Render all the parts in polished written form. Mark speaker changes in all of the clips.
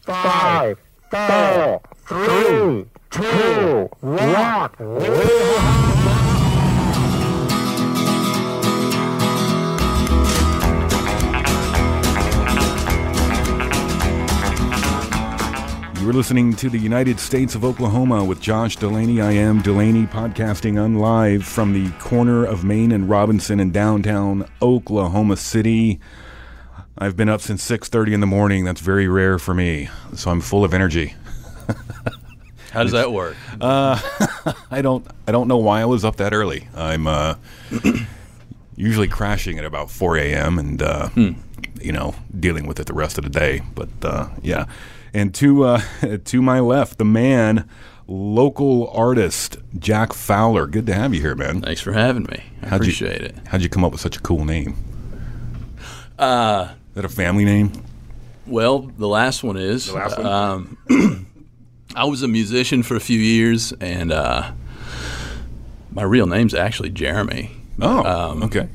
Speaker 1: 5, 4, 3, 2, 1.
Speaker 2: You're listening to the United States of Oklahoma with Josh Delaney. I am Delaney, podcasting live from the corner of Main and Robinson in downtown Oklahoma City. I've been up since 6:30 in the morning. That's very rare for me, so I'm full of energy.
Speaker 3: How does that work?
Speaker 2: I don't know why I was up that early. I'm usually crashing at about 4 a.m. and dealing with it the rest of the day. But yeah. And to my left, the man, local artist, Jack Fowler. Good to have you here, man.
Speaker 3: Thanks for having me. I appreciate it.
Speaker 2: How'd you come up with such a cool name? Is that a family name?
Speaker 3: Well, the last one is.
Speaker 2: The last one?
Speaker 3: I was a musician for a few years, and my real name's actually Jeremy.
Speaker 2: Oh, okay.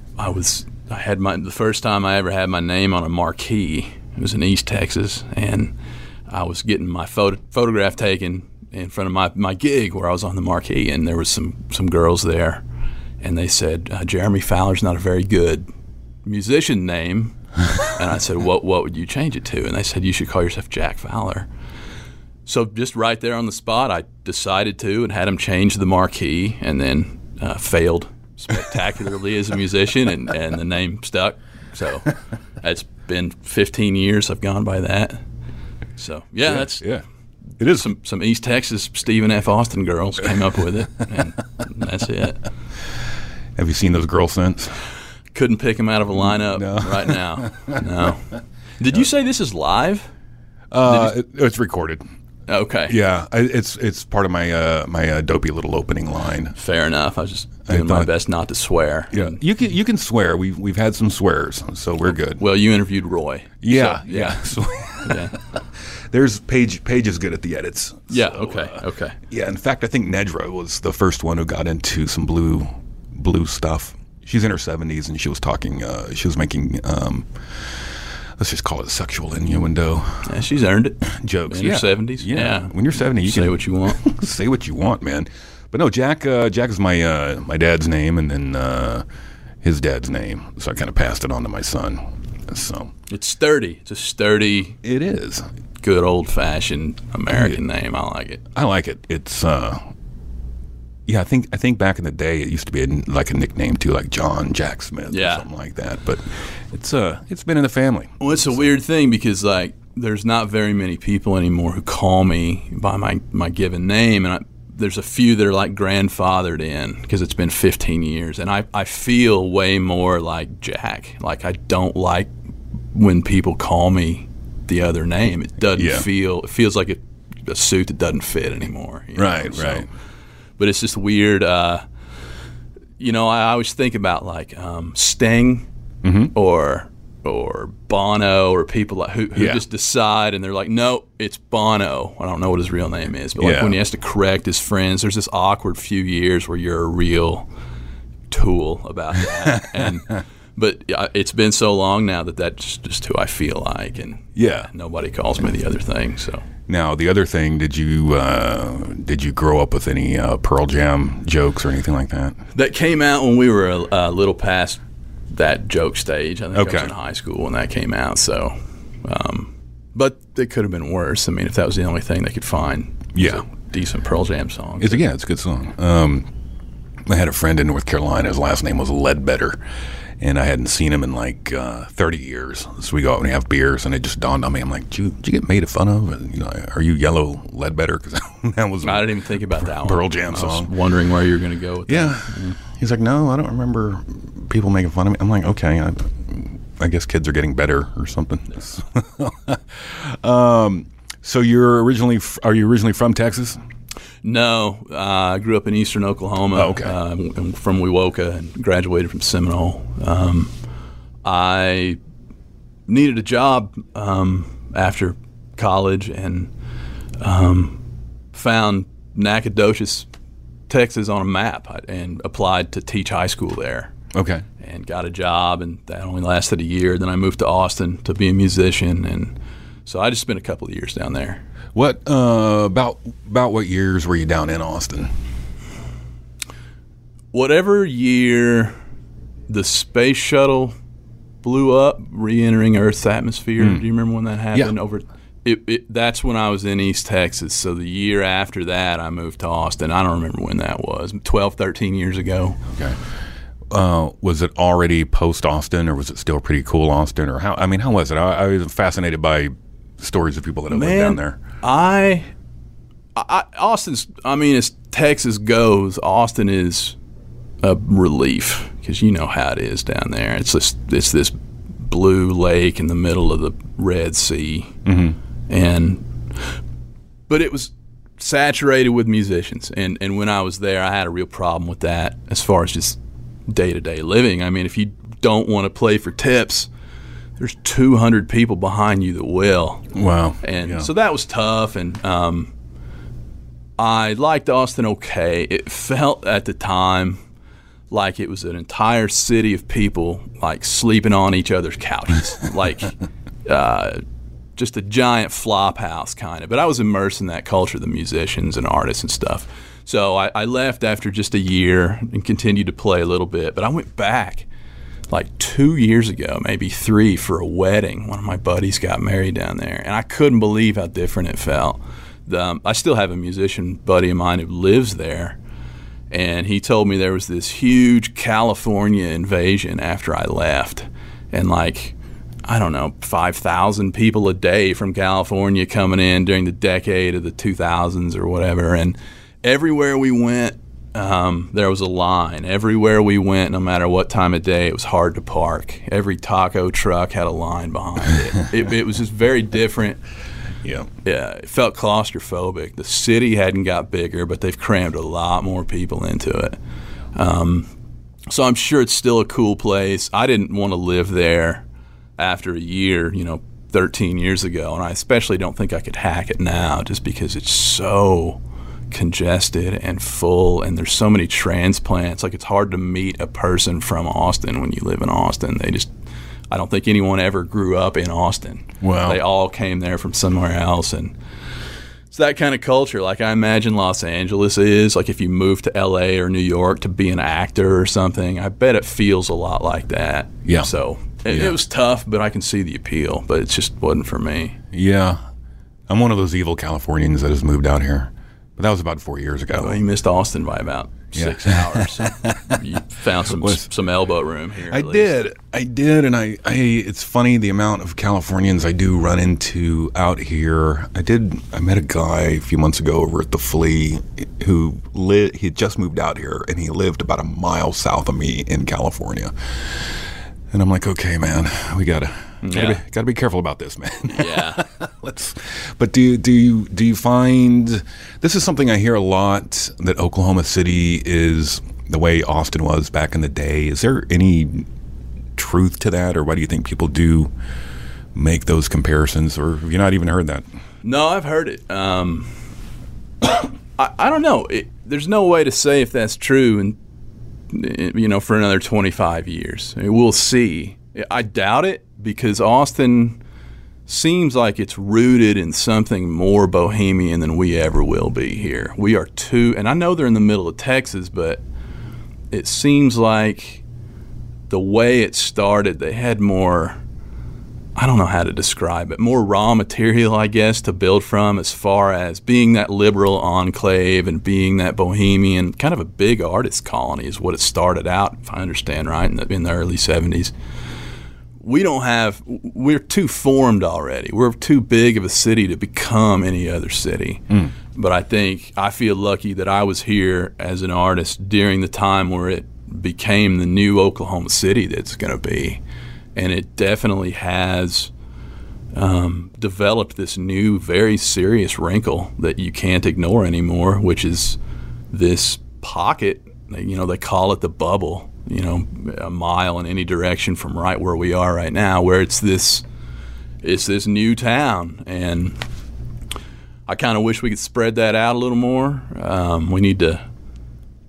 Speaker 3: The first time I ever had my name on a marquee. It was in East Texas, and I was getting my photograph taken in front of my gig where I was on the marquee, and there was some girls there, and they said, Jeremy Fowler's not a very good musician name. And I said, what would you change it to? And they said, you should call yourself Jack Fowler. So just right there on the spot, I decided to and had them change the marquee, and then failed spectacularly as a musician, and the name stuck. So it's been 15 years I've gone by that. So it is some East Texas Stephen F. Austin girls came up with it, and that's it.
Speaker 2: Have you seen those girls since?
Speaker 3: Couldn't pick them out of a lineup right now. No. Did you say this is live?
Speaker 2: It's recorded.
Speaker 3: Okay.
Speaker 2: Yeah, it's part of my dopey little opening line.
Speaker 3: Fair enough. I was just doing my best not to swear.
Speaker 2: Yeah, you can swear. We've had some swears, so we're good.
Speaker 3: Well, you interviewed Roy.
Speaker 2: Yeah,
Speaker 3: so,
Speaker 2: yeah. So,
Speaker 3: yeah.
Speaker 2: There's Paige is good at the edits.
Speaker 3: Yeah.
Speaker 2: So,
Speaker 3: okay.
Speaker 2: Yeah. In fact, I think Nedra was the first one who got into some blue stuff. She's in her 70s, and she was talking. She was making. Let's just call it sexual innuendo.
Speaker 3: Yeah, she's earned it.
Speaker 2: Jokes.
Speaker 3: In her 70s. Yeah.
Speaker 2: When you're 70, you
Speaker 3: say
Speaker 2: can
Speaker 3: what you want.
Speaker 2: Say what you want, man. But no, Jack is my dad's name, and then his dad's name. So I kind of passed it on to my son. So
Speaker 3: it's sturdy. It's a sturdy.
Speaker 2: It is.
Speaker 3: Good old-fashioned American name. I like it.
Speaker 2: I like it. It's I think back in the day it used to be like a nickname too, like John Jack Smith or something like that. But it's been in the family.
Speaker 3: Well, it's a weird thing because like there's not very many people anymore who call me by my given name, and there's a few that are like grandfathered in because it's been 15 years, and I feel way more like Jack. Like I don't like when people call me the other name. It doesn't feel. It feels like a suit that doesn't fit anymore.
Speaker 2: Right.
Speaker 3: But it's just weird. I always think about like Sting or Bono or people like who just decide and they're like, no, it's Bono. I don't know what his real name is, but like when he has to correct his friends, there's this awkward few years where you're a real tool about that. But it's been so long now that's just who I feel like, and nobody calls me the other thing. So
Speaker 2: now the other thing, did you grow up with any Pearl Jam jokes or anything like that?
Speaker 3: That came out when we were a little past that joke stage. I think I was in high school when that came out. So, but it could have been worse. I mean, if that was the only thing they could find, a decent Pearl Jam song.
Speaker 2: It's a good song. I had a friend in North Carolina. His last name was Ledbetter. And I hadn't seen him in like 30 years. So we go out and we have beers, and it just dawned on me. I'm like, did you get made fun of? And, are you Yellow Ledbetter? Because that was
Speaker 3: I didn't even think about that
Speaker 2: Pearl Jam song.
Speaker 3: I was wondering where you were going to go with that.
Speaker 2: Yeah. He's like, no, I don't remember people making fun of me. I'm like, okay, I guess kids are getting better or something. So are you originally from Texas?
Speaker 3: No, I grew up in eastern Oklahoma.
Speaker 2: Oh, okay.
Speaker 3: I'm from Wewoka and graduated from Seminole. I needed a job after college and found Nacogdoches, Texas on a map and applied to teach high school there.
Speaker 2: Okay.
Speaker 3: And got a job, and that only lasted a year. Then I moved to Austin to be a musician and So I just spent a couple of years down there.
Speaker 2: What about what years were you down in Austin?
Speaker 3: Whatever year the space shuttle blew up, re-entering Earth's atmosphere. Do you remember when that happened?
Speaker 2: Yeah.
Speaker 3: That's when I was in East Texas. So the year after that, I moved to Austin. I don't remember when that was, 12, 13 years ago.
Speaker 2: Okay. Was it already post-Austin, or was it still pretty cool Austin? Or how was it? I was fascinated by stories of people that have lived down there.
Speaker 3: Austin's, as Texas goes, Austin is a relief, because you know how it is down there. It's this blue lake in the middle of the Red Sea, but it was saturated with musicians, and when I was there, I had a real problem with that as far as just day-to-day living. If you don't want to play for tips, there's 200 people behind you that will.
Speaker 2: Wow.
Speaker 3: And so that was tough, and I liked Austin okay. It felt at the time like it was an entire city of people like sleeping on each other's couches, like just a giant flop house kind of. But I was immersed in that culture, the musicians and artists and stuff. So I left after just a year and continued to play a little bit. But I went back like 2 years ago, maybe 3, for a wedding. One of my buddies got married down there, and I couldn't believe how different it felt. I still have a musician buddy of mine who lives there, and he told me there was this huge California invasion after I left, and 5,000 people a day from California coming in during the decade of the 2000s or whatever. And everywhere we went, there was a line. Everywhere we went, no matter what time of day, it was hard to park. Every taco truck had a line behind it. It was just very different.
Speaker 2: Yeah,
Speaker 3: it felt claustrophobic. The city hadn't got bigger, but they've crammed a lot more people into it. So I'm sure it's still a cool place. I didn't want to live there after a year, 13 years ago, and I especially don't think I could hack it now, just because it's so congested and full, and there's so many transplants. Like, it's hard to meet a person from Austin when you live in Austin. I don't think anyone ever grew up in Austin.
Speaker 2: Wow.
Speaker 3: They all came there from somewhere else, and it's that kind of culture. Like, I imagine Los Angeles is, like, if you move to LA or New York to be an actor or something, I bet it feels a lot like that.
Speaker 2: Yeah.
Speaker 3: So it was tough, but I can see the appeal, but it just wasn't for me.
Speaker 2: Yeah. I'm one of those evil Californians that has moved out here. But that was about 4 years ago.
Speaker 3: Well, you missed Austin by about 6 hours. You found some elbow room here.
Speaker 2: I did, and I it's funny the amount of Californians I do run into out here. I met a guy a few months ago over at the Flea who he had just moved out here, and he lived about a mile south of me in California. And I'm like, okay, man, we gotta be careful about this, man.
Speaker 3: Yeah.
Speaker 2: But do you find this is something I hear a lot, that Oklahoma City is the way Austin was back in the day? Is there any truth to that, or why do you think people do make those comparisons, or have you not even heard that? No,
Speaker 3: I've heard it. I don't know. There's no way to say if that's true, and for another 25 years. We'll see. I doubt it, because Austin seems like it's rooted in something more bohemian than we ever will be here. We are and I know they're in the middle of Texas, but it seems like the way it started, they had more, I don't know how to describe it, more raw material, I guess, to build from, as far as being that liberal enclave and being that bohemian, kind of a big artist colony is what it started out, if I understand right, in the early 70s. We're too formed already. We're too big of a city to become any other city. But I feel lucky that I was here as an artist during the time where it became the new Oklahoma City that's going to be. And it definitely has developed this new, very serious wrinkle that you can't ignore anymore, which is this pocket. They call it the bubble. A mile in any direction from right where we are right now, where it's this new town, and I kind of wish we could spread that out a little more. We need to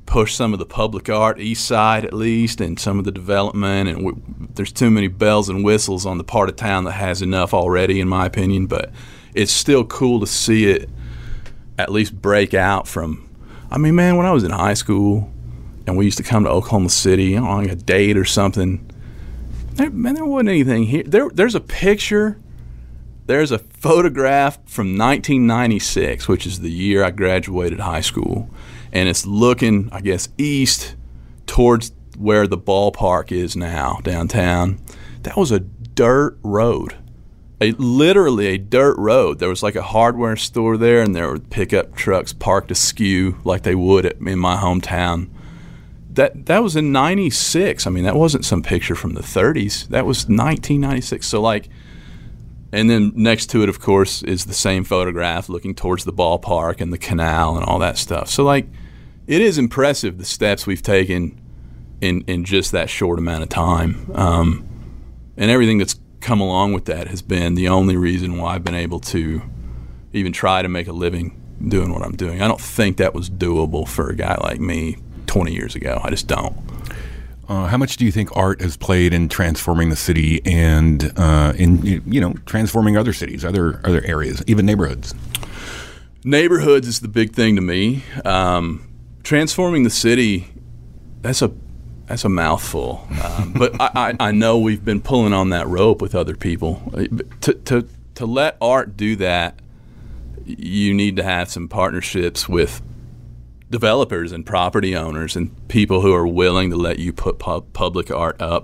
Speaker 3: push some of the public art east side at least, and some of the development. And there's too many bells and whistles on the part of town that has enough already, in my opinion. But it's still cool to see it at least break out from. I mean, man, when I was in high school and we used to come to Oklahoma City on like a date or something, there wasn't anything here. There's a picture. There's a photograph from 1996, which is the year I graduated high school, and it's looking, I guess, east towards where the ballpark is now, downtown. That was a dirt road, literally a dirt road. There was like a hardware store there, and there were pickup trucks parked askew like they would in my hometown. That was in 96. I mean, that wasn't some picture from the 30s. That was 1996. So like, and then next to it, of course, is the same photograph looking towards the ballpark and the canal and all that stuff. So, like, it is impressive the steps we've taken in just that short amount of time. And everything that's come along with that has been the only reason why I've been able to even try to make a living doing what I'm doing. I don't think that was doable for a guy like me 20 years ago. I just don't.
Speaker 2: How much do you think art has played in transforming the city and in transforming other cities, other areas, even neighborhoods?
Speaker 3: Neighborhoods is the big thing to me. Transforming the city, that's a mouthful. But I know we've been pulling on that rope with other people. To let art do that, you need to have some partnerships with developers and property owners and people who are willing to let you put public art up.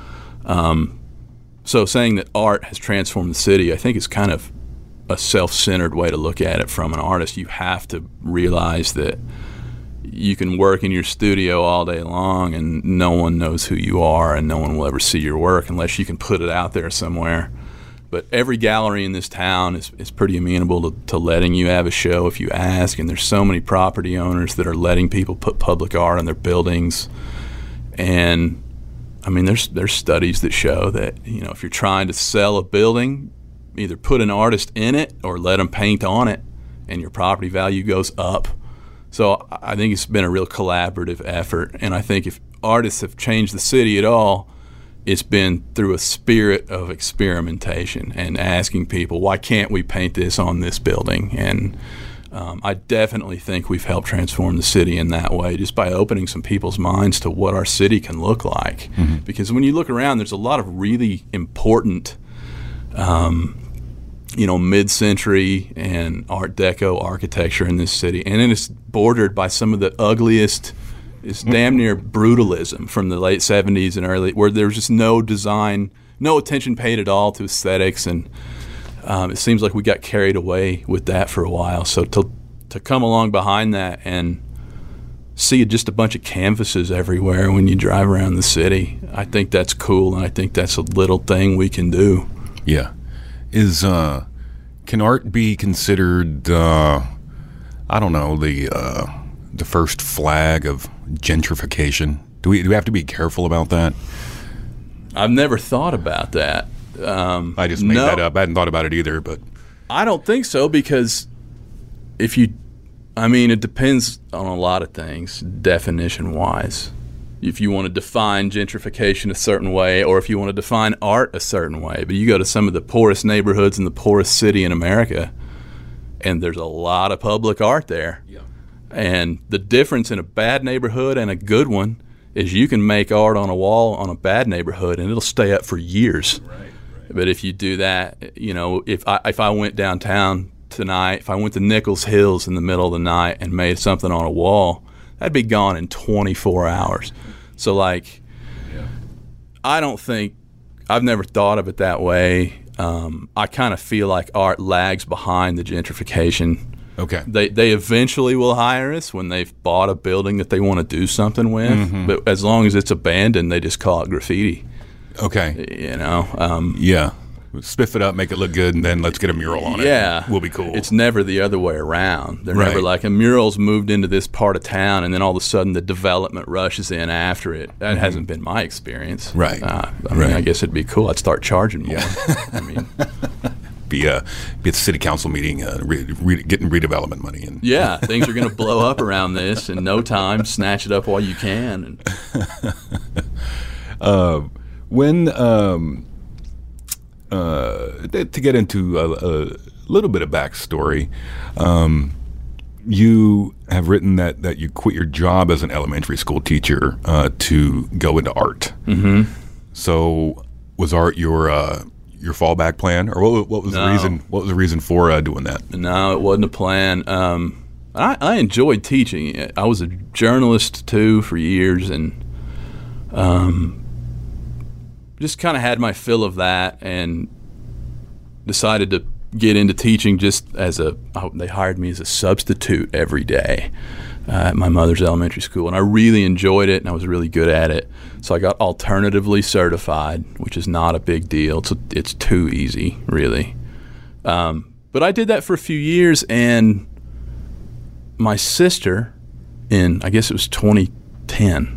Speaker 3: So saying that art has transformed the city, I think is kind of a self-centered way to look at it from an artist. You have to realize that you can work in your studio all day long and no one knows who you are and no one will ever see your work unless you can put it out there somewhere. But every gallery in this town is pretty amenable to letting you have a show if you ask, and there's so many property owners that are letting people put public art on their buildings. And I mean, there's studies that show that, if you're trying to sell a building, either put an artist in it or let them paint on it, and your property value goes up. So I think it's been a real collaborative effort, and I think if artists have changed the city at all, it's been through a spirit of experimentation and asking people, why can't we paint this on this building? And I definitely think we've helped transform the city in that way, just by opening some people's minds to what our city can look like. Mm-hmm. Because when you look around, there's a lot of really important, mid-century and Art Deco architecture in this city. And then it's bordered by some of the ugliest. It's damn near brutalism from the late 70s and early, where there's just no design, no attention paid at all to aesthetics, and it seems like we got carried away with that for a while. So to come along behind that and see just a bunch of canvases everywhere when you drive around the city, I think that's cool, and I think that's a little thing we can do.
Speaker 2: Yeah. Can art be considered, the first flag of gentrification? Do we have to be careful about that?
Speaker 3: I've never thought about that.
Speaker 2: I just made that up. I hadn't thought about it either, but
Speaker 3: I don't think so, because it depends on a lot of things, definition-wise. If you want to define gentrification a certain way, or if you want to define art a certain way. But you go to some of the poorest neighborhoods in the poorest city in America, and there's a lot of public art there. Yeah. And the difference in a bad neighborhood and a good one is you can make art on a wall on a bad neighborhood and it'll stay up for years. Right. But if you do that, if I went downtown tonight, if I went to Nichols Hills in the middle of the night and made something on a wall, that'd be gone in 24 hours. So I've never thought of it that way. I kind of feel like art lags behind the gentrification.
Speaker 2: Okay.
Speaker 3: They eventually will hire us when they've bought a building that they want to do something with. Mm-hmm. But as long as it's abandoned, they just call it graffiti.
Speaker 2: Okay.
Speaker 3: Yeah.
Speaker 2: Spiff it up, make it look good, and then let's get a mural on it.
Speaker 3: Yeah.
Speaker 2: We'll be cool.
Speaker 3: It's never the other way around. They're never like a mural's moved into this part of town, and then all of a sudden the development rushes in after it. That hasn't been my experience.
Speaker 2: Right.
Speaker 3: I guess it'd be cool. I'd start charging more. Yeah.
Speaker 2: be at the city council meeting, getting redevelopment money. And
Speaker 3: yeah, things are going to blow up around this in no time. Snatch it up while you can.
Speaker 2: When to get into a little bit of backstory, you have written that you quit your job as an elementary school teacher to go into art. Mm-hmm. So was art your fallback plan, or what was the reason? What was the reason for doing that?
Speaker 3: No, it wasn't a plan. I enjoyed teaching. I was a journalist too for years, and just kind of had my fill of that, and decided to get into teaching just as they hired me as a substitute every day at my mother's elementary school, and I really enjoyed it, and I was really good at it. So I got alternatively certified, which is not a big deal. It's too easy, really. But I did that for a few years, and my sister, I guess it was 2010,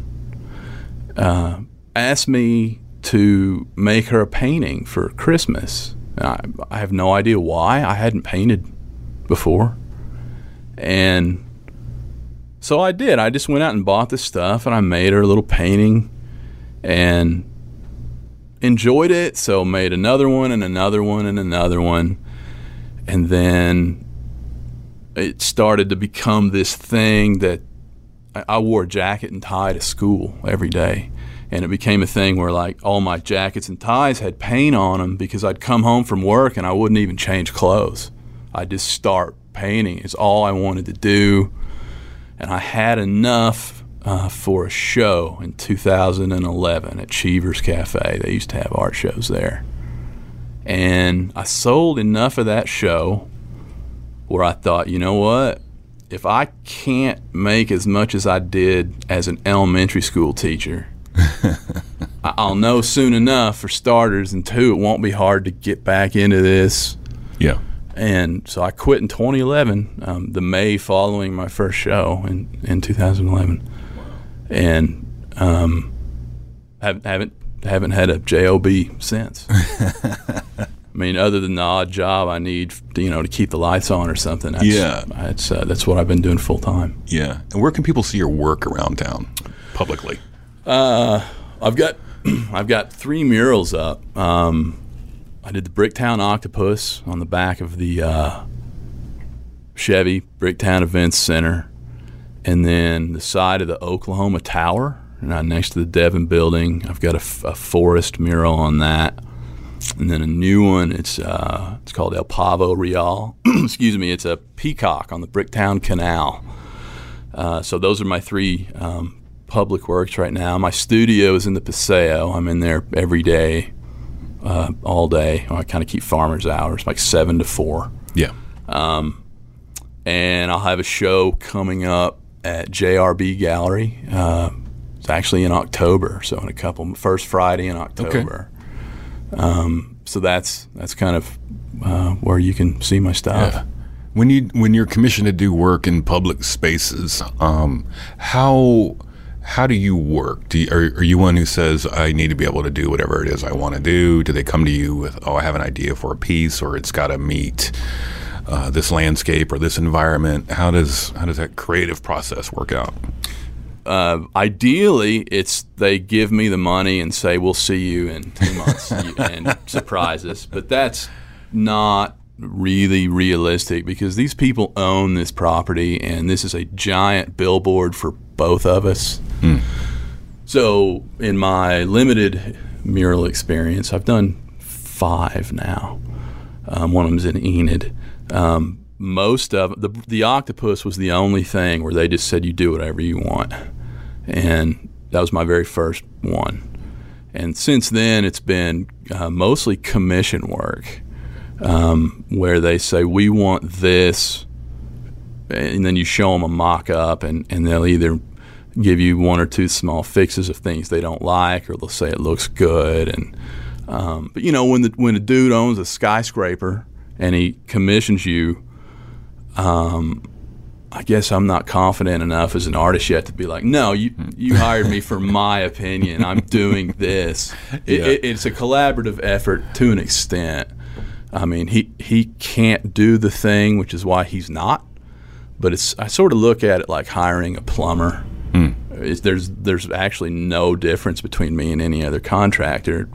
Speaker 3: asked me to make her a painting for Christmas. I have no idea why. I hadn't painted before. And so I did. I just went out and bought the stuff, and I made her a little painting and enjoyed it. So made another one and another one and another one. And then it started to become this thing that I wore a jacket and tie to school every day. And it became a thing where, like, all my jackets and ties had paint on them because I'd come home from work and I wouldn't even change clothes. I'd just start painting. It's all I wanted to do. And I had enough for a show in 2011 at Cheever's Cafe. They used to have art shows there. And I sold enough of that show where I thought, you know what? If I can't make as much as I did as an elementary school teacher, I'll know soon enough, for starters, and two, it won't be hard to get back into this.
Speaker 2: Yeah.
Speaker 3: And so I quit in 2011, the May following my first show in 2011. Wow. And haven't had a job since. I mean, other than the odd job I need, to keep the lights on or something. That's what I've been doing full time.
Speaker 2: Yeah. And where can people see your work around town publicly?
Speaker 3: I've got 3 murals up. I did the Bricktown Octopus on the back of the Chevy Bricktown Events Center, and then the side of the Oklahoma Tower, next to the Devon Building. I've got a forest mural on that, and then a new one. It's called El Pavo Real. Excuse me. It's a peacock on the Bricktown Canal. So those are my 3 public works right now. My studio is in the Paseo. I'm in there every day, all day. I kind of keep farmers hours, like 7 to 4.
Speaker 2: Yeah.
Speaker 3: And I'll have a show coming up at JRB Gallery. It's actually in October, so in first Friday in October. Okay. So that's kind of where you can see my stuff.
Speaker 2: Yeah. When you're commissioned to do work in public spaces, how do you work? Are you one who says, I need to be able to do whatever it is I want to do? Do they come to you with, I have an idea for a piece, or it's got to meet this landscape or this environment? How does that creative process work out?
Speaker 3: Ideally, they give me the money and say, we'll see you in 2 months and surprise us. But that's not really realistic, because these people own this property, and this is a giant billboard for both of us. So in my limited mural experience, I've done 5 now. One of them's in Enid. Most of the octopus was the only thing where they just said, you do whatever you want. And that was my very first one. And since then, it's been mostly commission work, where they say, we want this, and then you show them a mock-up, and they'll either give you 1 or 2 small fixes of things they don't like, or they'll say it looks good. And but when a dude owns a skyscraper and he commissions you, I guess I'm not confident enough as an artist yet to be like, no, you hired me for my opinion. I'm doing this. It's a collaborative effort to an extent. I mean, he can't do the thing, which is why he's not. But I sort of look at it like hiring a plumber. There's actually no difference between me and any other contractor.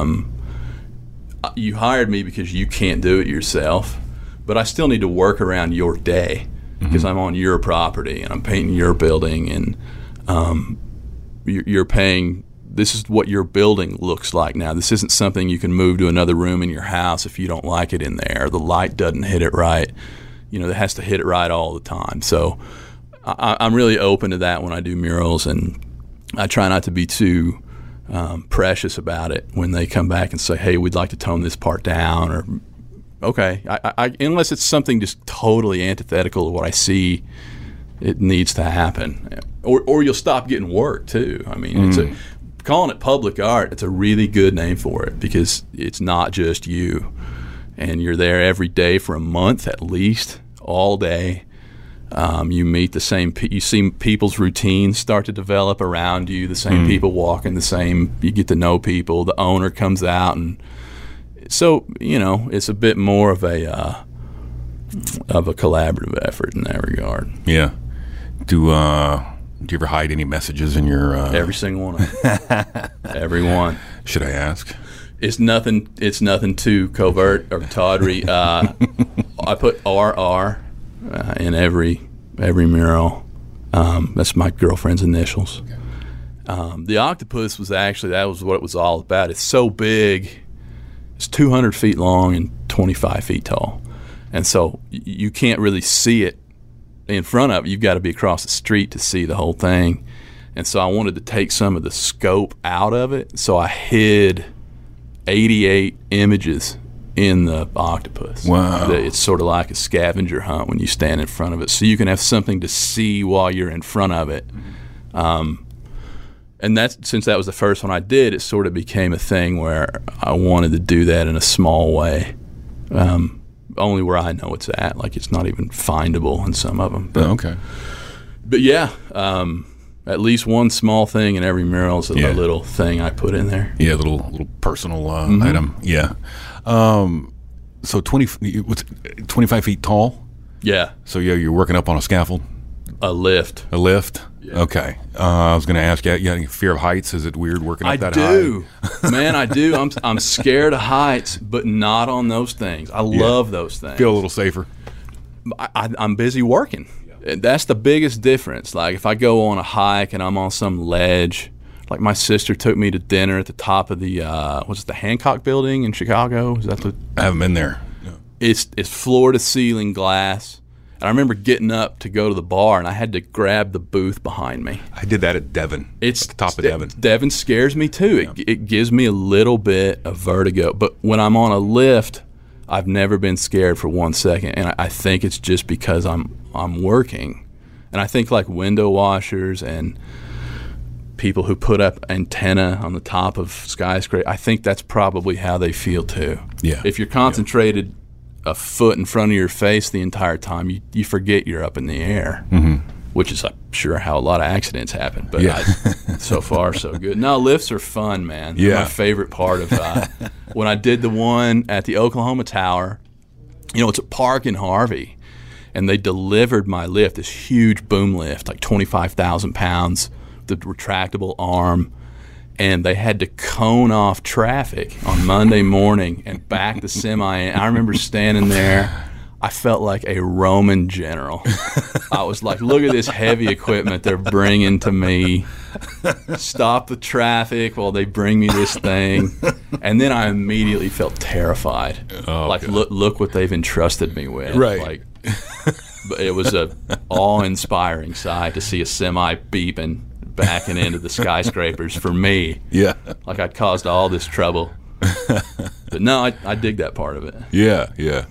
Speaker 3: You hired me because you can't do it yourself, but I still need to work around your day because I'm on your property and I'm painting your building, and you're paying. This is what your building looks like now. This isn't something you can move to another room in your house if you don't like it in there. The light doesn't hit it right. It has to hit it right all the time. So I'm really open to that when I do murals, and I try not to be too precious about it when they come back and say, hey, we'd like to tone this part down, or okay, unless it's something just totally antithetical to what I see, it needs to happen, or you'll stop getting work too. I mean, calling it public art, it's a really good name for it because it's not just you, and you're there every day for a month at least, all day. You meet the same you see people's routines start to develop around you, the same people walking the same, you get to know people, the owner comes out, and so it's a bit more of a collaborative effort in that regard.
Speaker 2: Yeah. Do you ever hide any messages in your
Speaker 3: every single one of them. Every one.
Speaker 2: Should I ask?
Speaker 3: It's nothing too covert or tawdry. I put RR in every mural. That's my girlfriend's initials. The octopus was that was what it was all about. It's so big. It's 200 feet long and 25 feet tall. And so you can't really see it in front of you. You've got to be across the street to see the whole thing. And so I wanted to take some of the scope out of it. So I hid 88 images in the octopus.
Speaker 2: Wow.
Speaker 3: It's sort of like a scavenger hunt when you stand in front of it, so you can have something to see while you're in front of it. And since that was the first one I did, it sort of became a thing where I wanted to do that in a small way, only where I know it's at. Like, it's not even findable in some of them. But,
Speaker 2: okay.
Speaker 3: But yeah, at least one small thing in every mural is a little thing I put in there.
Speaker 2: Yeah, little personal item. Yeah. So 25 feet tall?
Speaker 3: Yeah.
Speaker 2: So you're working up on a scaffold?
Speaker 3: A lift.
Speaker 2: A lift?
Speaker 3: Yeah.
Speaker 2: Okay. I was going to ask you, you have any fear of heights? Is it weird working up that high?
Speaker 3: I do. Man, I do. I'm scared of heights, but not on those things. I love those things.
Speaker 2: Feel a little safer?
Speaker 3: I'm busy working. That's the biggest difference. Like, if I go on a hike and I'm on some ledge, like my sister took me to dinner at the top of the the Hancock Building in Chicago? Is that the?
Speaker 2: I haven't been there. No.
Speaker 3: It's floor to ceiling glass. And I remember getting up to go to the bar, and I had to grab the booth behind me.
Speaker 2: I did that at Devon.
Speaker 3: It's
Speaker 2: the top of Devon.
Speaker 3: Devon scares me too. Yeah. It gives me a little bit of vertigo. But when I'm on a lift, I've never been scared for 1 second, and I think it's just because I'm working. And I think like window washers and people who put up antenna on the top of skyscraper, I think that's probably how they feel too.
Speaker 2: Yeah.
Speaker 3: If you're concentrated a foot in front of your face the entire time, you forget you're up in the air, which is, I'm sure, how a lot of accidents happen. But so far, so good. No, lifts are fun, man. They're my favorite part of when I did the one at the Oklahoma Tower. It's a park in Harvey, and they delivered my lift, this huge boom lift, like 25,000 pounds, the retractable arm, and they had to cone off traffic on Monday morning and back the semi in. I remember standing there. I felt like a Roman general. I was like, look at this heavy equipment they're bringing to me. Stop the traffic while they bring me this thing. And then I immediately felt terrified.
Speaker 2: Oh,
Speaker 3: like, look what they've entrusted me with.
Speaker 2: Right.
Speaker 3: Like, but it was a awe-inspiring sight to see a semi beeping, backing into the skyscrapers for me.
Speaker 2: Yeah.
Speaker 3: Like I'd caused all this trouble. But no, I dig that part of it.
Speaker 2: Yeah, yeah.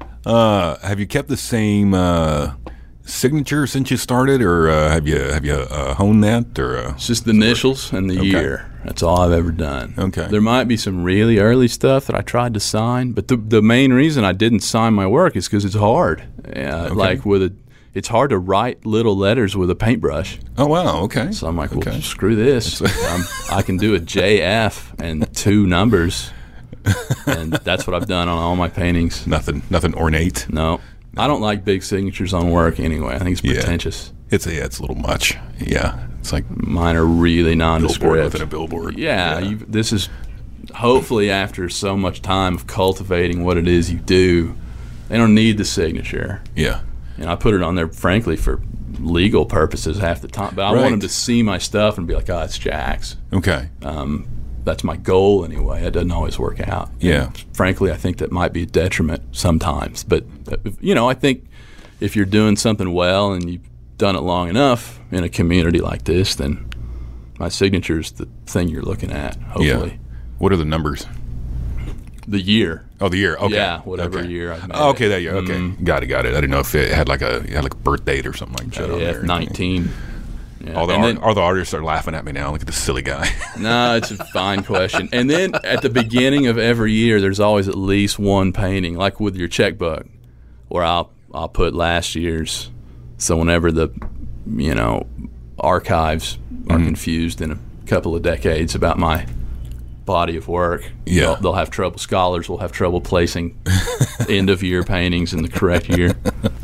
Speaker 2: Have you kept the same signature since you started, or have you honed that? Or
Speaker 3: it's just the initials and the year. That's all I've ever done.
Speaker 2: Okay.
Speaker 3: There might be some really early stuff that I tried to sign, but the main reason I didn't sign my work is because it's hard. Like it's hard to write little letters with a paintbrush.
Speaker 2: Oh, wow, okay.
Speaker 3: So I'm like, well, screw this. I can do a JF and 2 numbers. And that's what I've done on all my paintings.
Speaker 2: Nothing ornate.
Speaker 3: No. I don't like big signatures on work anyway. I think it's pretentious.
Speaker 2: It's a little much. Yeah, it's like
Speaker 3: Mine are really
Speaker 2: billboard
Speaker 3: nondescript.
Speaker 2: within a billboard.
Speaker 3: Yeah, this is hopefully after so much time of cultivating what it is you do, they don't need the signature.
Speaker 2: Yeah.
Speaker 3: And I put it on there, frankly, for legal purposes half the time. But I want them to see my stuff and be like, oh, it's Jack's.
Speaker 2: Okay.
Speaker 3: That's my goal anyway. It doesn't always work out.
Speaker 2: Yeah.
Speaker 3: And frankly, I think that might be a detriment sometimes. But, I think if you're doing something well and you've done it long enough in a community like this, then my signature is the thing you're looking at, hopefully.
Speaker 2: Yeah. What are the numbers?
Speaker 3: The year.
Speaker 2: Oh, the year. Okay.
Speaker 3: Yeah, whatever
Speaker 2: okay.
Speaker 3: year I've made
Speaker 2: Oh, okay,
Speaker 3: it.
Speaker 2: that year. Okay. Got it. I didn't know if it had like a birth date or something like that on there.
Speaker 3: 19. Yeah.
Speaker 2: All the artists are laughing at me now. Look at this silly guy.
Speaker 3: No, it's a fine question. And then at the beginning of every year, there's always at least one painting, like with your checkbook, where I'll put last year's. So whenever the archives are confused in a couple of decades about my body of work, they'll have trouble. Scholars will have trouble placing end of year paintings in the correct year.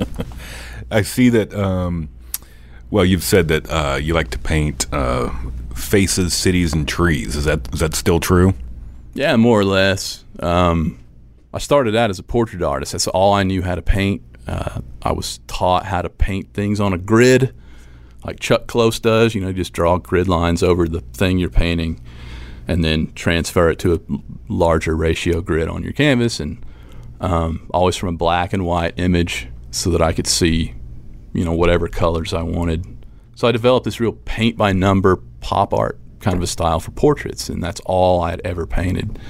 Speaker 2: I see that. Well, you've said that you like to paint faces, cities, and trees. Is that still true?
Speaker 3: Yeah, more or less. I started out as a portrait artist. That's all I knew how to paint. I was taught how to paint things on a grid, like Chuck Close does. You just draw grid lines over the thing you're painting and then transfer it to a larger ratio grid on your canvas, and always from a black and white image so that I could see whatever colors I wanted. So I developed this real paint-by-number pop art kind of a style for portraits, and that's all I had ever painted.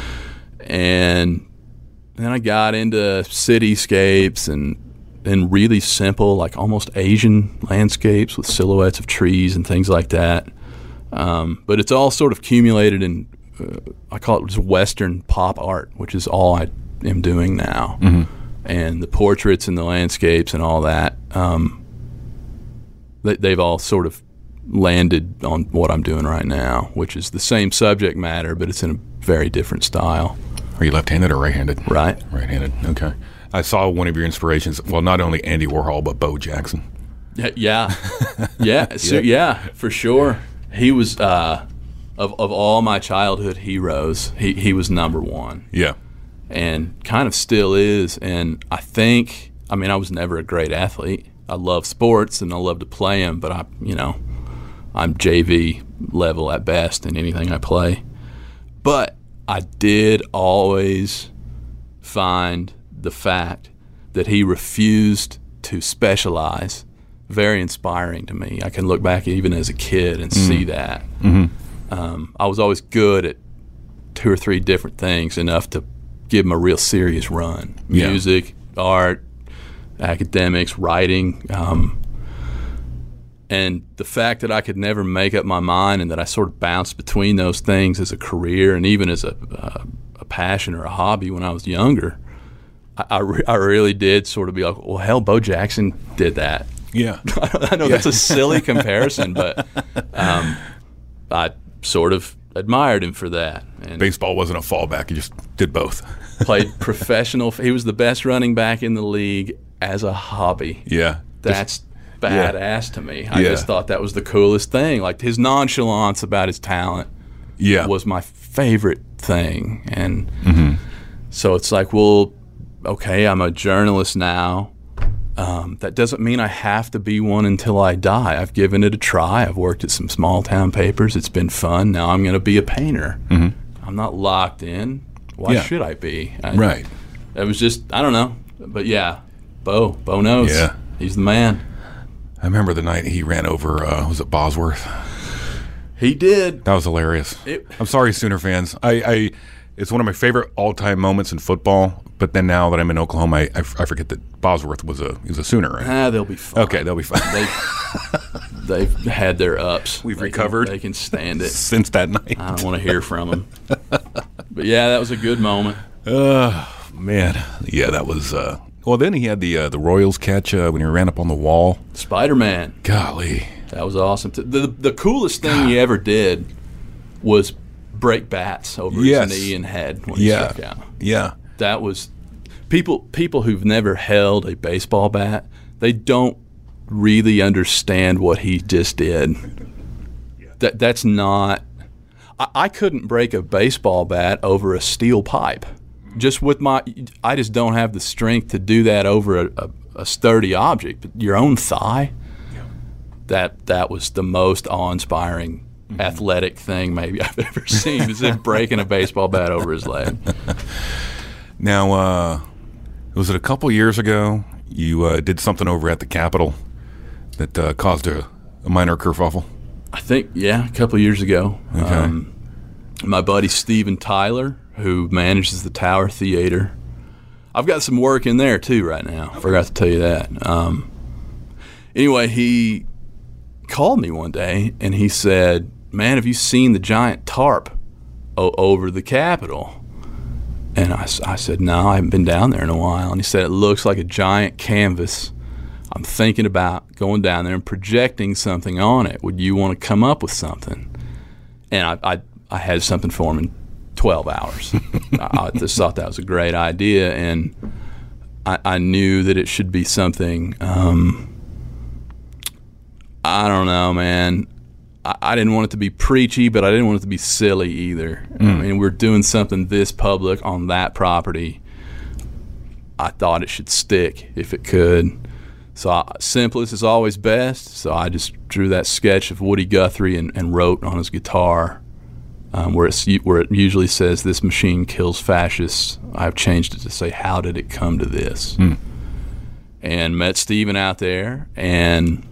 Speaker 3: And then I got into cityscapes and really simple, like almost Asian landscapes with silhouettes of trees and things like that. But it's all sort of accumulated in, I call it just Western pop art, which is all I am doing now. Mm-hmm. And the portraits and the landscapes and all that, they've all sort of landed on what I'm doing right now, which is the same subject matter, but it's in a very different style.
Speaker 2: Are you left-handed or right-handed?
Speaker 3: Right.
Speaker 2: Right-handed, okay. I saw one of your inspirations, well, not only Andy Warhol, but Bo Jackson.
Speaker 3: Yeah. For sure. He was, of all my childhood heroes, he was number one. Yeah. And kind of still is. And I was never a great athlete. I love sports and I love to play them, but I'm JV level at best in anything I play. But I did always find the fact that he refused to specialize very inspiring to me. I can look back even as a kid and see that. Mm-hmm. I was always good at 2 or 3 different things, enough to give him a real serious run. Music, art, academics, writing. And the fact that I could never make up my mind and that I sort of bounced between those things as a career and even as a passion or a hobby when I was younger, I really did sort of be like, well, hell, Bo Jackson did that. Yeah. I know that's a silly comparison, but I sort of admired him for that. And
Speaker 2: baseball wasn't a fallback. He just did both.
Speaker 3: Played professional. He was the best running back in the league as a hobby. Yeah. That's badass to me. I just thought that was the coolest thing. Like his nonchalance about his talent was my favorite thing. And so it's like, well, okay, I'm a journalist now. That doesn't mean I have to be one until I die. I've given it a try. I've worked at some small town papers. It's been fun. Now I'm going to be a painter. Mm-hmm. I'm not locked in. Why should I be? Right. It was just, I don't know. But Bo knows. Yeah. He's the man.
Speaker 2: I remember the night he ran over, was it Bosworth?
Speaker 3: He did.
Speaker 2: That was hilarious. I'm sorry, Sooner fans. It's one of my favorite all-time moments in football. But then now that I'm in Oklahoma, I forget that Bosworth was a Sooner. Right?
Speaker 3: They'll be fine.
Speaker 2: Okay, they'll be fine.
Speaker 3: They've had their ups.
Speaker 2: We've recovered.
Speaker 3: They can stand it
Speaker 2: since that night.
Speaker 3: I don't want to hear from them. But that was a good moment.
Speaker 2: Man, that was. Well, then he had the Royals catch when he ran up on the wall.
Speaker 3: Spider-Man.
Speaker 2: Golly,
Speaker 3: that was awesome. The coolest thing he ever did was break bats over
Speaker 2: Yes.
Speaker 3: his knee and head when he struck out.
Speaker 2: Yeah.
Speaker 3: That was people who've never held a baseball bat. They don't really understand what he just did. That's not. I couldn't break a baseball bat over a steel pipe. I just don't have the strength to do that over a sturdy object. But your own thigh. That was the most awe-inspiring athletic thing maybe I've ever seen. Is him breaking a baseball bat over his leg.
Speaker 2: Now, was it a couple years ago you did something over at the Capitol that caused a minor kerfuffle?
Speaker 3: I think, yeah, a couple of years ago.
Speaker 2: Okay.
Speaker 3: My buddy Steven Tyler, who manages the Tower Theater. I've got some work in there too right now. Forgot to tell you that. Anyway, he called me one day and he said, "Man, have you seen the giant tarp over the Capitol?" And I said, "No, I haven't been down there in a while." And he said, "It looks like a giant canvas. I'm thinking about going down there and projecting something on it. Would you want to come up with something?" And I had something for him in 12 hours. I just thought that was a great idea, and I knew that it should be something, I don't know, man. I didn't want it to be preachy, but I didn't want it to be silly either. I mean, we're doing something this public on that property. I thought it should stick if it could. So simplest is always best. So I just drew that sketch of Woody Guthrie and wrote on his guitar where it usually says, "This machine kills fascists." I've changed it to say, "How did it come to this?" And met Steven out there, and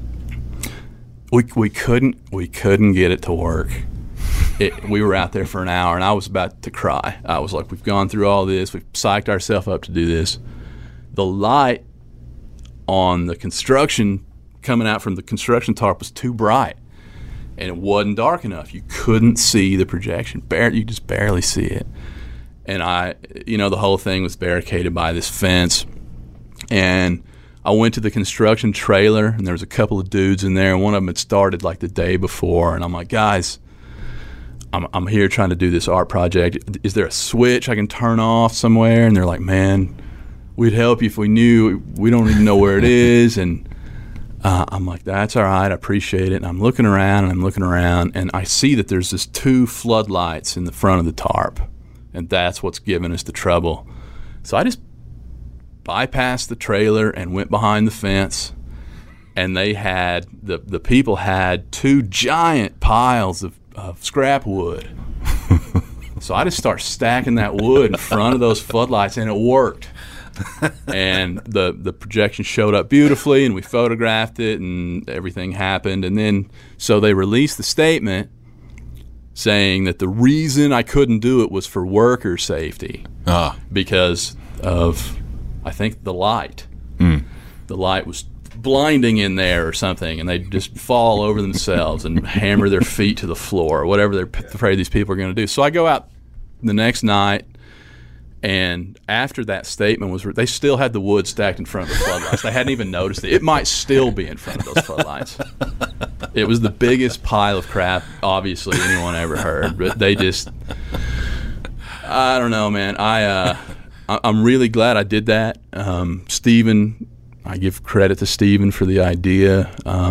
Speaker 3: we couldn't get it to work. We were out there for an hour, and I was about to cry. I was like, "We've gone through all this. We've psyched ourselves up to do this." The light on the construction coming out from the construction tarp was too bright, and it wasn't dark enough. You couldn't see the projection. You just barely see it. And the whole thing was barricaded by this fence. And I went to the construction trailer, and there was a couple of dudes in there, and one of them had started like the day before. And I'm like, "Guys, I'm here trying to do this art project. Is there a switch I can turn off somewhere?" And they're like, "Man, we'd help you if we knew. We don't even know where it is." And I'm like, "That's all right. I appreciate it." And I'm looking around, and I see that there's just 2 floodlights in the front of the tarp, and that's what's giving us the trouble. So I just bypassed the trailer and went behind the fence, and they had the people had 2 giant piles of scrap wood. So I just start stacking that wood in front of those floodlights, and it worked. And the projection showed up beautifully, and we photographed it, and everything happened. And then so they released the statement saying that the reason I couldn't do it was for worker safety because of, I think, the light. The light was blinding in there or something, and they'd just fall over themselves and hammer their feet to the floor or whatever they're afraid these people are going to do. So I go out the next night, and after that statement was, they still had the wood stacked in front of the floodlights. They hadn't even noticed it. It might still be in front of those floodlights. It was the biggest pile of crap, obviously, anyone ever heard. But they just, I don't know, man. I'm really glad I did that. Steven, I give credit to Steven for the idea.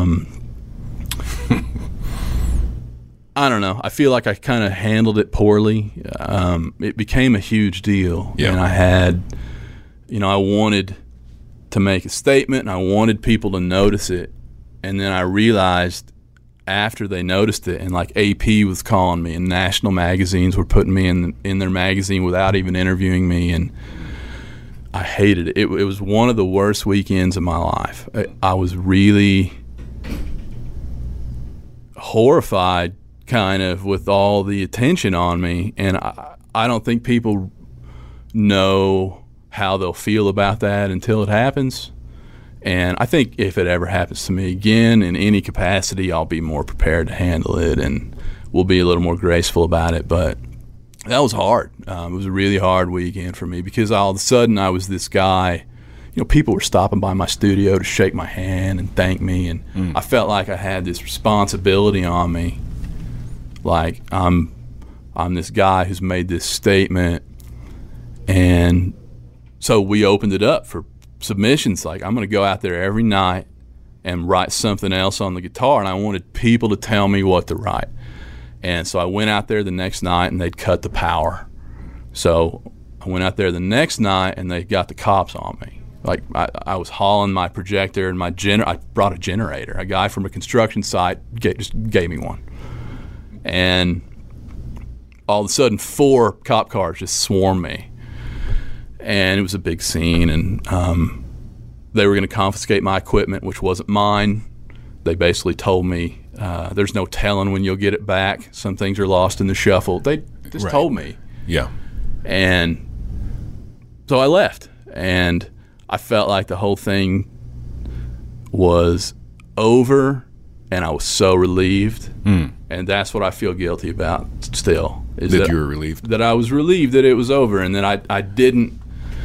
Speaker 3: I don't know. I feel like I kind of handled it poorly. It became a huge deal.
Speaker 2: Yeah.
Speaker 3: And I had, I wanted to make a statement, and I wanted people to notice it. And then I realized after they noticed it, and like AP was calling me, and national magazines were putting me in their magazine without even interviewing me, and I hated it. It was one of the worst weekends of my life. I was really horrified kind of with all the attention on me, and I don't think people know how they'll feel about that until it happens. And I think if it ever happens to me again in any capacity, I'll be more prepared to handle it, and we'll be a little more graceful about it. But that was hard. It was a really hard weekend for me because all of a sudden I was this guy. People were stopping by my studio to shake my hand and thank me, and I felt like I had this responsibility on me. Like I'm I'm this guy who's made this statement. And so we opened it up for submissions. Like, I'm going to go out there every night and write something else on the guitar, and I wanted people to tell me what to write. And so I went out there the next night, and they'd cut the power. So I went out there the next night, and they got the cops on me. Like, I was hauling my projector and I brought a generator. A guy from a construction site just gave me one. And all of a sudden, 4 cop cars just swarmed me. And it was a big scene, and they were going to confiscate my equipment, which wasn't mine. They basically told me, there's no telling when you'll get it back. Some things are lost in the shuffle. They just told me.
Speaker 2: Yeah.
Speaker 3: And so I left, and I felt like the whole thing was over, and I was so relieved. And that's what I feel guilty about still. Is
Speaker 2: that you were relieved?
Speaker 3: That I was relieved that it was over, and that I didn't.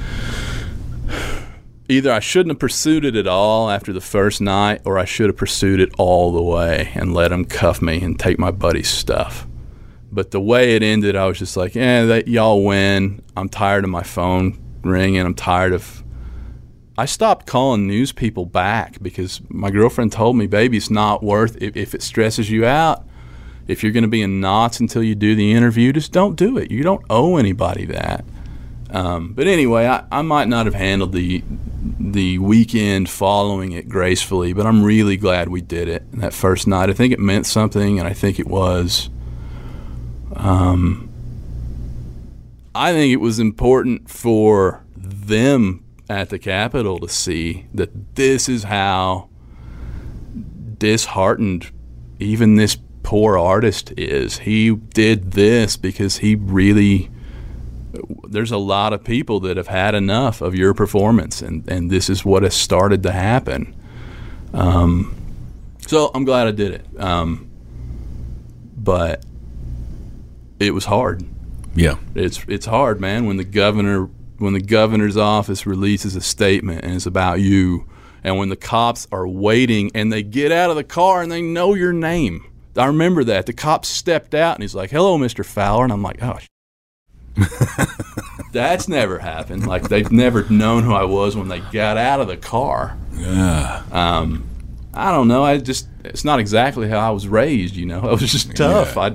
Speaker 3: Either I shouldn't have pursued it at all after the first night, or I should have pursued it all the way and let them cuff me and take my buddy's stuff. But the way it ended, I was just like, y'all win. I'm tired of my phone ringing. I'm tired of... I stopped calling news people back because my girlfriend told me, baby, it's not worth it. If it stresses you out, if you're going to be in knots until you do the interview, just don't do it. You don't owe anybody that. But anyway, I might not have handled the weekend following it gracefully, but I'm really glad we did it that first night. I think it meant something, and I think it was important for them at the Capitol to see that this is how disheartened even this poor artist is. He did this because he really... There's a lot of people that have had enough of your performance, and this is what has started to happen. So I'm glad I did it. But it was hard.
Speaker 2: Yeah.
Speaker 3: It's hard, man, when the governor's office releases a statement and it's about you, and when the cops are waiting and they get out of the car and they know your name. I remember that. The cop stepped out and he's like, "Hello, Mr. Fowler," and I'm like, "Oh, that's never happened." Like, they've never known who I was when they got out of the car.
Speaker 2: Yeah.
Speaker 3: I don't know. It's not exactly how I was raised, you know. It was just tough.
Speaker 2: Yeah.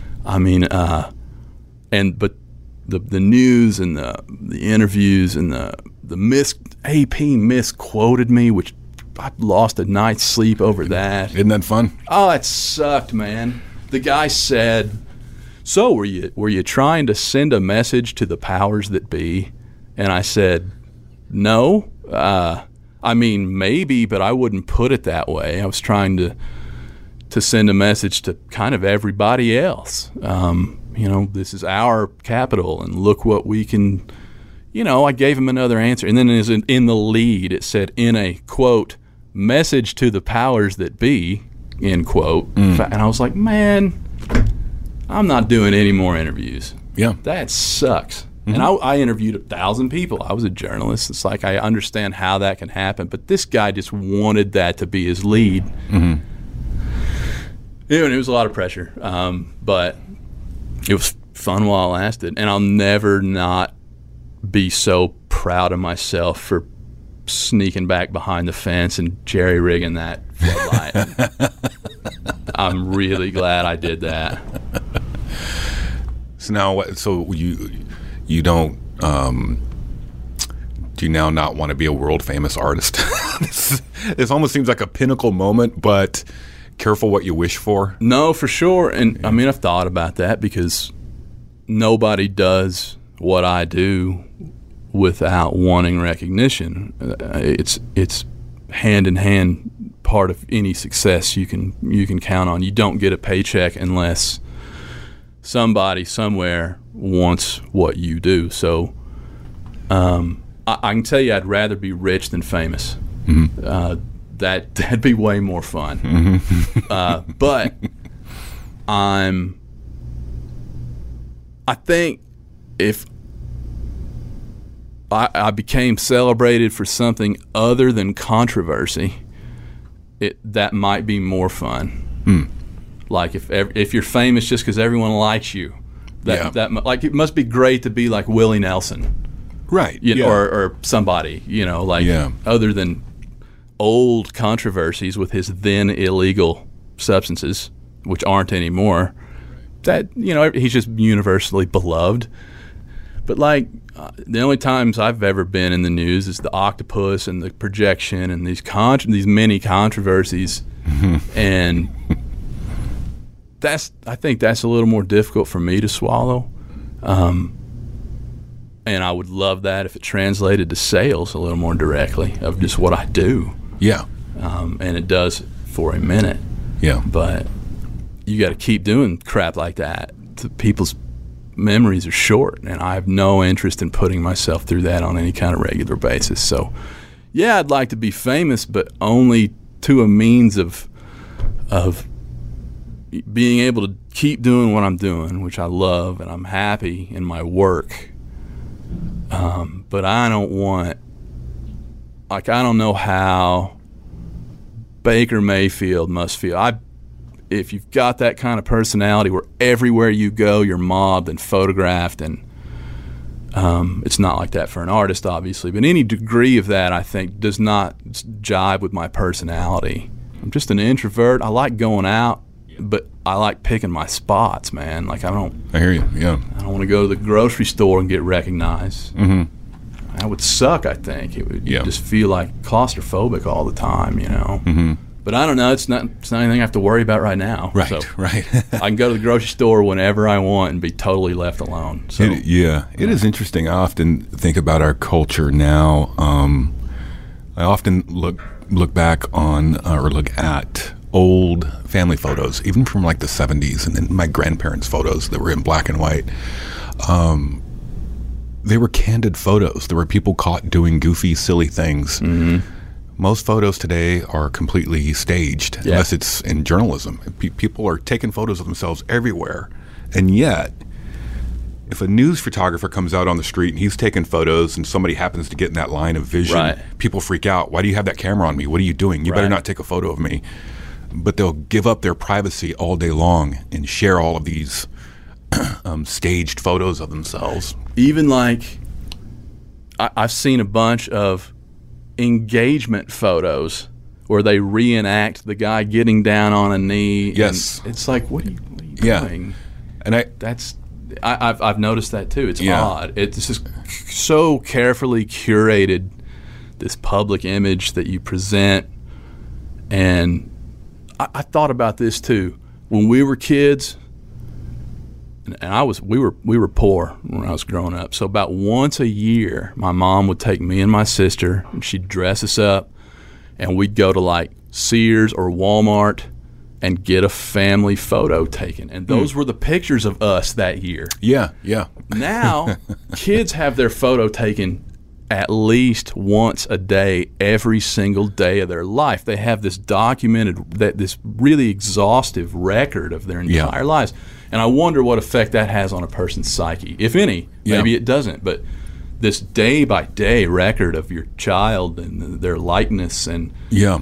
Speaker 3: But the news and the interviews and the AP misquoted me, which I lost a night's sleep over that.
Speaker 2: Isn't that fun?
Speaker 3: Oh, it sucked, man. The guy said, "So were you trying to send a message to the powers that be?" And I said, "No. I mean, maybe, but I wouldn't put it that way. I was trying to send a message to kind of everybody else. This is our Capitol, and look what we can." I gave him another answer, and then in the lead it said, "In a quote, message to the powers that be," end quote. And I was like, man, I'm not doing any more interviews.
Speaker 2: Yeah.
Speaker 3: That sucks. And I interviewed 1,000 people. I was a journalist. It's like, I understand how that can happen, but this guy just wanted that to be his lead. And it was a lot of pressure, but it was fun while it lasted. And I'll never not be so proud of myself for sneaking back behind the fence and jerry-rigging that floodlight. I'm really glad I did that.
Speaker 2: So now, you don't, do you now not want to be a world famous artist? This almost seems like a pinnacle moment, but careful what you wish for.
Speaker 3: No, for sure. And I mean, I've thought about that because nobody does what I do without wanting recognition. It's hand in hand part of any success you can count on. You don't get a paycheck unless somebody somewhere wants what you do. So I can tell you, I'd rather be rich than famous. That'd be way more fun. But I think if I became celebrated for something other than controversy, that might be more fun. Like if you're famous just because everyone likes you, Like it must be great to be like Willie Nelson,
Speaker 2: Right.
Speaker 3: or somebody, other than old controversies with his then illegal substances, which aren't anymore. That he's just universally beloved. But like the only times I've ever been in the news is the octopus and the projection and these many controversies, and I think that's a little more difficult for me to swallow. And I would love that if it translated to sales a little more directly of just what I do.
Speaker 2: Yeah.
Speaker 3: And it does for a minute.
Speaker 2: Yeah.
Speaker 3: But you got to keep doing crap like that. People's memories are short, and I have no interest in putting myself through that on any kind of regular basis. So, yeah, I'd like to be famous, but only to a means of being able to keep doing what I'm doing, which I love, and I'm happy in my work. But I don't know how Baker Mayfield must feel. If you've got that kind of personality where everywhere you go you're mobbed and photographed, and it's not like that for an artist, obviously, but any degree of that, I think, does not jive with my personality. I'm just an introvert. I like going out, but I like picking my spots, man. Like
Speaker 2: I hear you. Yeah.
Speaker 3: I don't want to go to the grocery store and get recognized.
Speaker 2: Mm-hmm.
Speaker 3: That would suck, I think. It would just feel like claustrophobic all the time,
Speaker 2: Mm-hmm.
Speaker 3: But I don't know. It's not anything I have to worry about right now.
Speaker 2: Right,
Speaker 3: so
Speaker 2: right.
Speaker 3: I can go to the grocery store whenever I want and be totally left alone. So
Speaker 2: it is interesting. I often think about our culture now. I often look back on or look at old family photos, even from like the 70s, and then my grandparents' photos that were in black and white. They were candid photos. There were people caught doing goofy, silly things.
Speaker 3: Mm-hmm.
Speaker 2: Most photos today are completely staged, unless it's in journalism. People are taking photos of themselves everywhere. And yet, if a news photographer comes out on the street and he's taking photos and somebody happens to get in that line of vision, people freak out. Why do you have that camera on me? What are you doing? You better not take a photo of me. But they'll give up their privacy all day long and share all of these staged photos of themselves.
Speaker 3: Even like, I've seen a bunch of engagement photos where they reenact the guy getting down on a knee.
Speaker 2: Yes.
Speaker 3: And it's like, what are you doing?
Speaker 2: And
Speaker 3: I've noticed that too. It's odd. It's just so carefully curated, this public image that you present. And I thought about this too. When we were kids, and we were poor when I was growing up. So about once a year, my mom would take me and my sister, and she'd dress us up, and we'd go to like Sears or Walmart and get a family photo taken. And those were the pictures of us that year.
Speaker 2: Yeah.
Speaker 3: Now, kids have their photo taken at least once a day, every single day of their life. They have this this really exhaustive record of their entire lives. And I wonder what effect that has on a person's psyche, if any. Maybe it doesn't, but this day-by-day record of your child and their likeness, and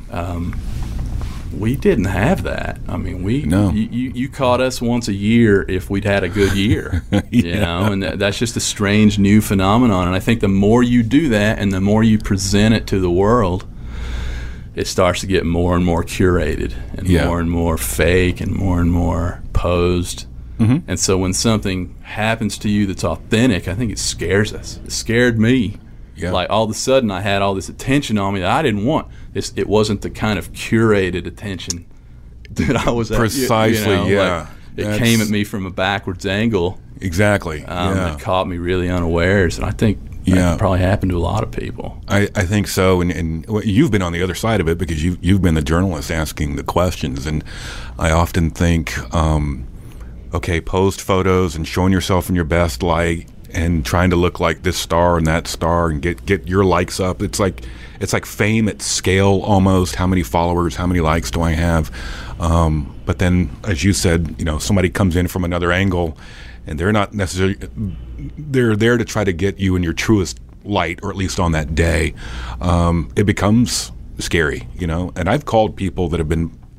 Speaker 3: we didn't have that. I mean, you caught us once a year if we'd had a good year, and that's just a strange new phenomenon. And I think the more you do that and the more you present it to the world, it starts to get more and more curated and more fake and more posed.
Speaker 2: Mm-hmm.
Speaker 3: And so when something happens to you that's authentic, I think it scares us. It scared me.
Speaker 2: Yeah.
Speaker 3: Like all of a sudden I had all this attention on me that I didn't want. It wasn't the kind of curated attention that I was
Speaker 2: precisely.
Speaker 3: It came at me from a backwards angle.
Speaker 2: Exactly.
Speaker 3: It caught me really unawares, and I think that probably happened to a lot of people.
Speaker 2: I think so, and you've been on the other side of it because you've been the journalist asking the questions, and I often think, posed photos and showing yourself in your best light and trying to look like this star and that star and get your likes up. It's like fame at scale almost. How many followers, how many likes do I have? But then, as you said, somebody comes in from another angle, and they're not necessarily. They're there to try to get you in your truest light, or at least on that day. It becomes scary, And I've called people that have been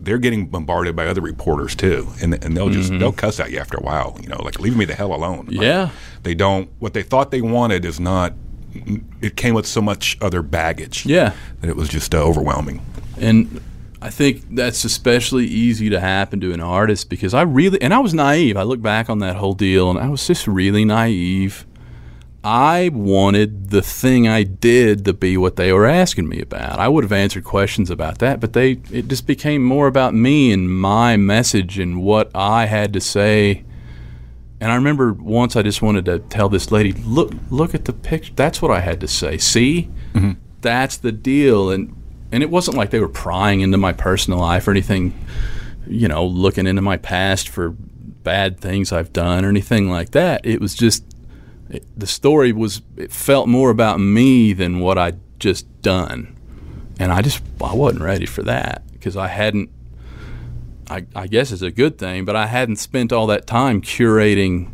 Speaker 2: they're getting bombarded by other reporters too, and they'll just they'll cuss at you after a while. Like leave me the hell alone.
Speaker 3: Yeah.
Speaker 2: They don't. What they thought they wanted is not. It came with so much other baggage.
Speaker 3: Yeah.
Speaker 2: That it was just overwhelming.
Speaker 3: And I think that's especially easy to happen to an artist because I was naive. I look back on that whole deal and I was just really naive. I wanted the thing I did to be what they were asking me about. I would have answered questions about that, but it just became more about me and my message and what I had to say. And I remember once I just wanted to tell this lady, look at the picture. That's what I had to say. See? Mm-hmm. That's the deal. And it wasn't like they were prying into my personal life or anything, looking into my past for bad things I've done or anything like that. It was just the story it felt more about me than what I'd just done. And I wasn't ready for that because I hadn't, I guess it's a good thing, but I hadn't spent all that time curating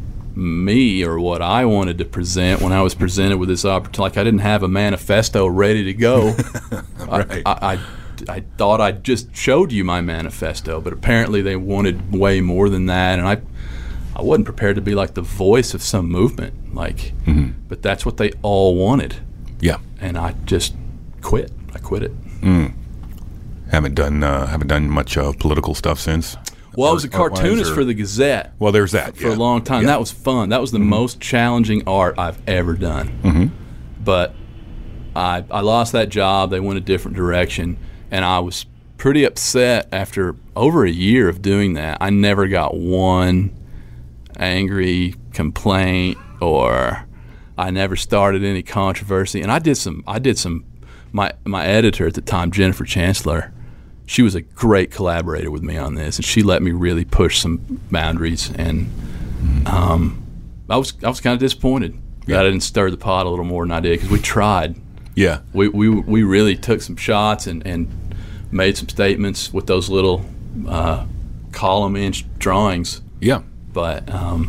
Speaker 3: me or what I wanted to present when I was presented with this opportunity. Like I didn't have a manifesto ready to go.
Speaker 2: Right.
Speaker 3: I thought I just showed you my manifesto, but apparently they wanted way more than that, and I wasn't prepared to be like the voice of some movement, but that's what they all wanted.
Speaker 2: Yeah.
Speaker 3: And I just quit. I quit it.
Speaker 2: Haven't done much political stuff since.
Speaker 3: Well, I was a cartoonist for the Gazette.
Speaker 2: Well, there's that
Speaker 3: for a long time. Yeah. That was fun. That was the most challenging art I've ever done. But I lost that job. They went a different direction, and I was pretty upset after over a year of doing that. I never got one angry complaint, or I never started any controversy. And I did some. My editor at the time, Jennifer Chancellor, she was a great collaborator with me on this, and she let me really push some boundaries. And I was kind of disappointed that I didn't stir the pot a little more than I did, because we tried.
Speaker 2: Yeah,
Speaker 3: we really took some shots and made some statements with those little column-inch drawings.
Speaker 2: Yeah,
Speaker 3: but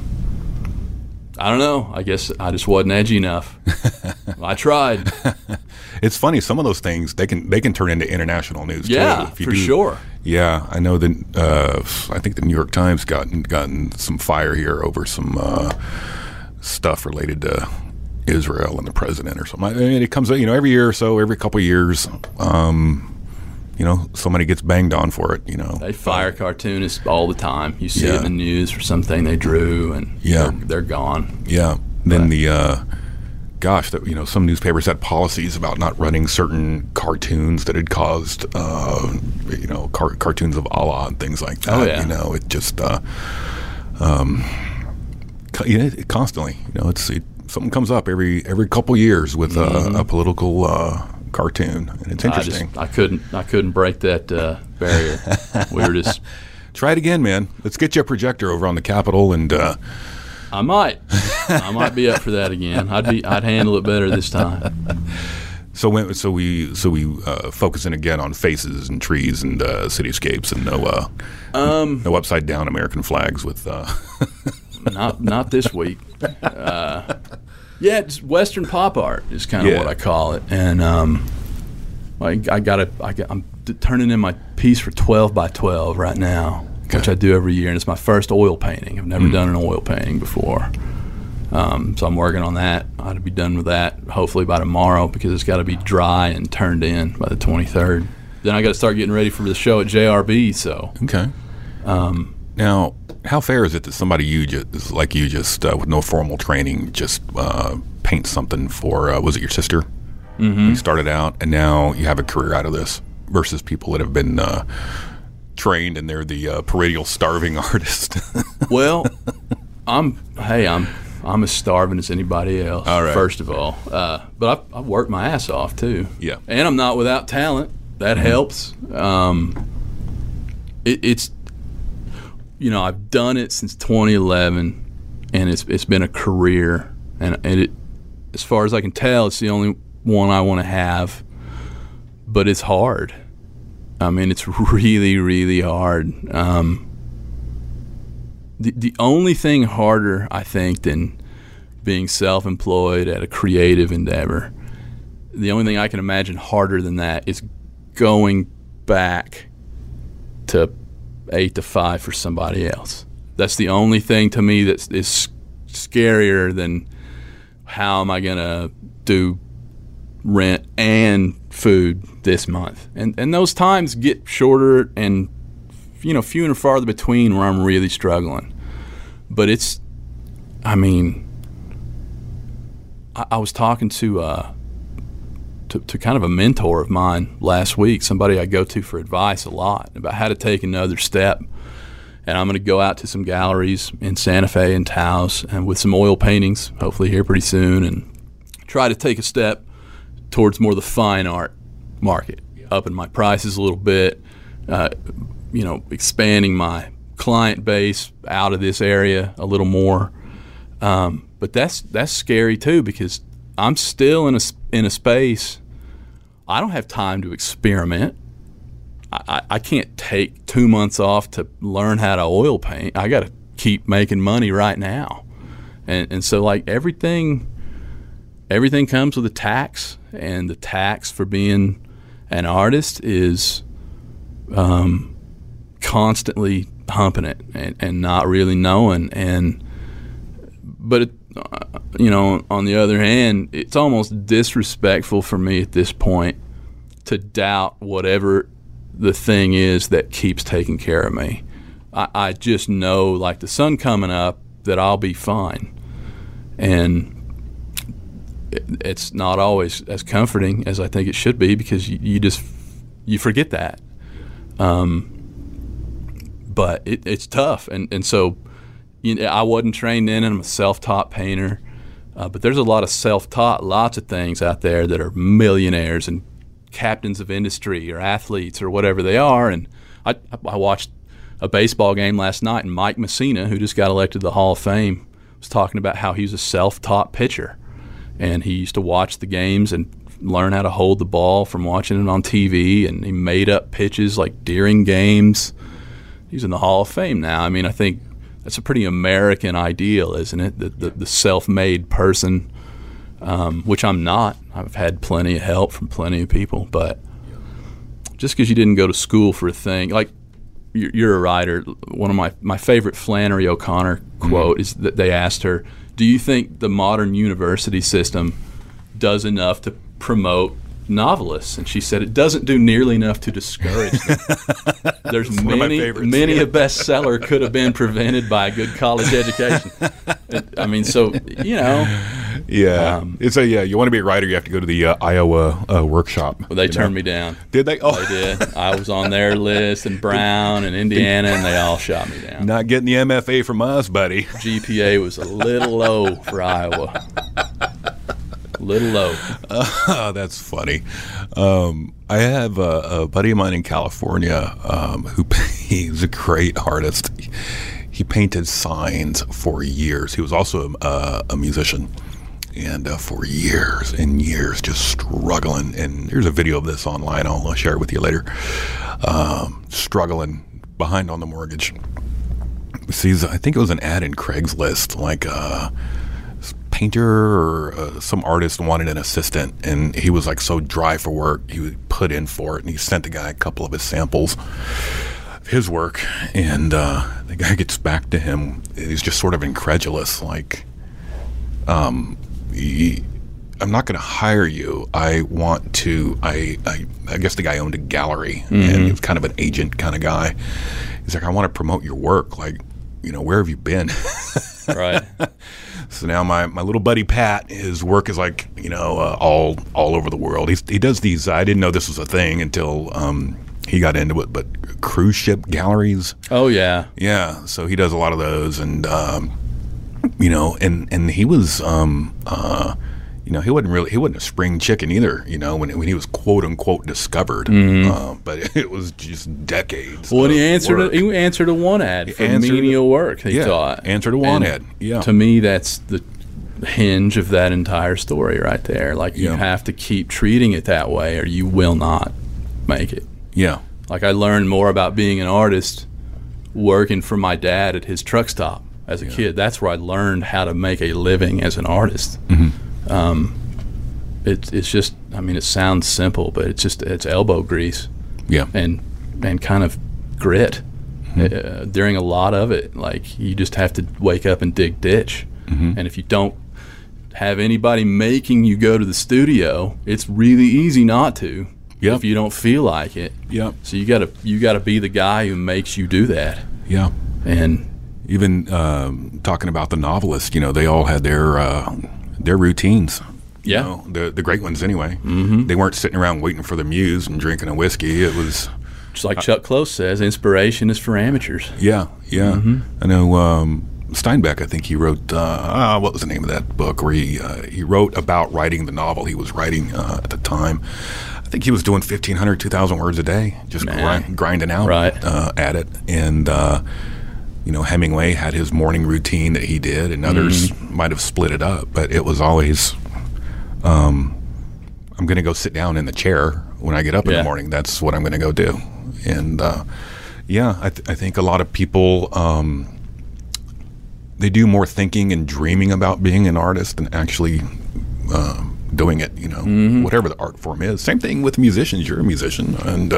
Speaker 3: I don't know. I guess I just wasn't edgy enough. I tried.
Speaker 2: It's funny. Some of those things they can turn into international news.
Speaker 3: Yeah,
Speaker 2: too,
Speaker 3: for sure.
Speaker 2: Yeah, I know that. I think the New York Times gotten some fire here over some stuff related to Israel and the president or something. I mean, it comes out, every year or so, every couple of years. Somebody gets banged on for it.
Speaker 3: They fire cartoonists all the time. You see it in the news for something they drew, and they're gone.
Speaker 2: Yeah. Then some newspapers had policies about not running certain cartoons that had caused, cartoons of Allah and things like that.
Speaker 3: Oh, yeah.
Speaker 2: It just, it constantly, something comes up every couple years with a political cartoon, and it's interesting.
Speaker 3: I couldn't break that barrier. We were just
Speaker 2: try it again, man. Let's get you a projector over on the Capitol, and
Speaker 3: I might be up for that again. I'd handle it better this time.
Speaker 2: So we focusing again on faces and trees and cityscapes, and no upside down American flags with
Speaker 3: not this week. It's Western pop art is kind of what I call it, and I'm turning in my piece for 12 by 12 right now, which I do every year, and it's my first oil painting. I've never done an oil painting before, so I'm working on that. I ought to be done with that hopefully by tomorrow, because it's got to be dry and turned in by the 23rd. Then I got to start getting ready for the show at JRB. So
Speaker 2: okay. Now, how fair is it that somebody like you just with no formal training just paint something for was it your sister? Mm-hmm. You started out, and now you have a career out of this, versus people that have been trained and they're the perennial starving artist.
Speaker 3: Well, I'm as starving as anybody else.
Speaker 2: All right.
Speaker 3: First of all, but I work my ass off too.
Speaker 2: Yeah,
Speaker 3: and I'm not without talent. That helps. It's I've done it since 2011, and it's been a career, and it, as far as I can tell, it's the only one I want to have. But it's hard. I mean, it's really, really hard. The only thing harder, I think, than being self-employed at a creative endeavor, the only thing I can imagine harder than that is going back to 8 to 5 for somebody else. That's the only thing to me that is scarier than how am I going to do rent and food this month. And those times get shorter and, you know, few and farther between where I'm really struggling. But it's, I mean, I was talking to kind of a mentor of mine last week, somebody I go to for advice a lot about how to take another step. And I'm going to go out to some galleries in Santa Fe and Taos and with some oil paintings, hopefully here pretty soon, and try to take a step towards more the fine art market, upping my prices a little bit, you know, expanding my client base out of this area a little more. But that's scary too, because I'm still in a space. I don't have time to experiment. I can't take 2 months off to learn how to oil paint. I got to keep making money right now, and so like everything comes with a tax, and the tax for being an artist is constantly humping it and not really knowing. But you know, on the other hand, it's almost disrespectful for me at this point to doubt whatever the thing is that keeps taking care of me. I just know, like the sun coming up, that I'll be fine. And it's not always as comforting as I think it should be, because you forget that. But it's tough. And so, you know, I wasn't trained in it. I'm a self-taught painter. But there's a lot of self-taught, lots of things out there that are millionaires and captains of industry or athletes or whatever they are. And I watched a baseball game last night, and Mike Messina, who just got elected to the Hall of Fame, was talking about how he's a self-taught pitcher. And he used to watch the games and learn how to hold the ball from watching it on TV, and he made up pitches like during games. He's in the Hall of Fame now. I mean, I think that's a pretty American ideal, isn't it? The self-made person, which I'm not. I've had plenty of help from plenty of people, but just because you didn't go to school for a thing, like you're a writer. One of my favorite Flannery O'Connor quote is that they asked her, do you think the modern university system does enough to promote novelists? And she said it doesn't do nearly enough to discourage them. There's many a bestseller could have been prevented by a good college education. I mean, so, you know.
Speaker 2: Yeah. You want to be a writer, you have to go to the Iowa workshop.
Speaker 3: Well, they turned me down.
Speaker 2: Did they? Oh.
Speaker 3: They did. I was on their list, and Brown and Indiana, and they all shot me down.
Speaker 2: Not getting the MFA from us, buddy.
Speaker 3: GPA was a little low for Iowa. Little low.
Speaker 2: That's funny. I have a buddy of mine in California who he's a great artist. He painted signs for years. He was also a musician, and for years and years just struggling. And there's a video of this online. I'll share it with you later. Struggling, behind on the mortgage. Sees, I think it was an ad in Craigslist, like painter or some artist wanted an assistant, and he was like so dry for work, he would put in for it, and he sent the guy a couple of his samples of his work, and the guy gets back to him. He's just sort of incredulous, like, I'm not going to hire you. I want to. I guess the guy owned a gallery, and he was kind of an agent kind of guy. He's like, I want to promote your work. Like, you know, where have you been?
Speaker 3: Right.
Speaker 2: So now my little buddy Pat, his work is like, you know, all over the world. He does these. I didn't know this was a thing until he got into it. But cruise ship galleries.
Speaker 3: Oh yeah.
Speaker 2: Yeah. So he does a lot of those, and you know, and he was you know, he wasn't a spring chicken either, you know, when he was quote unquote discovered. But it was just decades.
Speaker 3: Well, he answered a one ad for menial work. He thought
Speaker 2: answered a one ad. Yeah.
Speaker 3: To me, that's the hinge of that entire story right there. Like, you have to keep treating it that way, or you will not make it.
Speaker 2: Yeah.
Speaker 3: Like, I learned more about being an artist working for my dad at his truck stop as a kid. That's where I learned how to make a living as an artist. It's just, I mean, it sounds simple, but it's elbow grease.
Speaker 2: Yeah.
Speaker 3: And kind of grit. During a lot of it, like, you just have to wake up and dig ditch. And if you don't have anybody making you go to the studio, it's really easy not to.
Speaker 2: Yep.
Speaker 3: If you don't feel like it.
Speaker 2: Yep.
Speaker 3: So you gotta be the guy who makes you do that.
Speaker 2: Yeah.
Speaker 3: And
Speaker 2: Even talking about the novelists, they all had their routines.
Speaker 3: Yeah.
Speaker 2: The great ones anyway. They weren't sitting around waiting for the muse and drinking a whiskey. It was
Speaker 3: just like Chuck Close says, inspiration is for amateurs.
Speaker 2: yeah. I know Steinbeck. I think he wrote what was the name of that book where he wrote about writing the novel he was writing at the time. I think he was doing 1,500, 2,000 words a day, just grinding out at it. And Hemingway had his morning routine that he did, and others might have split it up, but it was always, I'm going to go sit down in the chair when I get up in the morning. That's what I'm going to go do. And I think a lot of people, they do more thinking and dreaming about being an artist than actually doing it, whatever the art form is. Same thing with musicians. You're a musician, and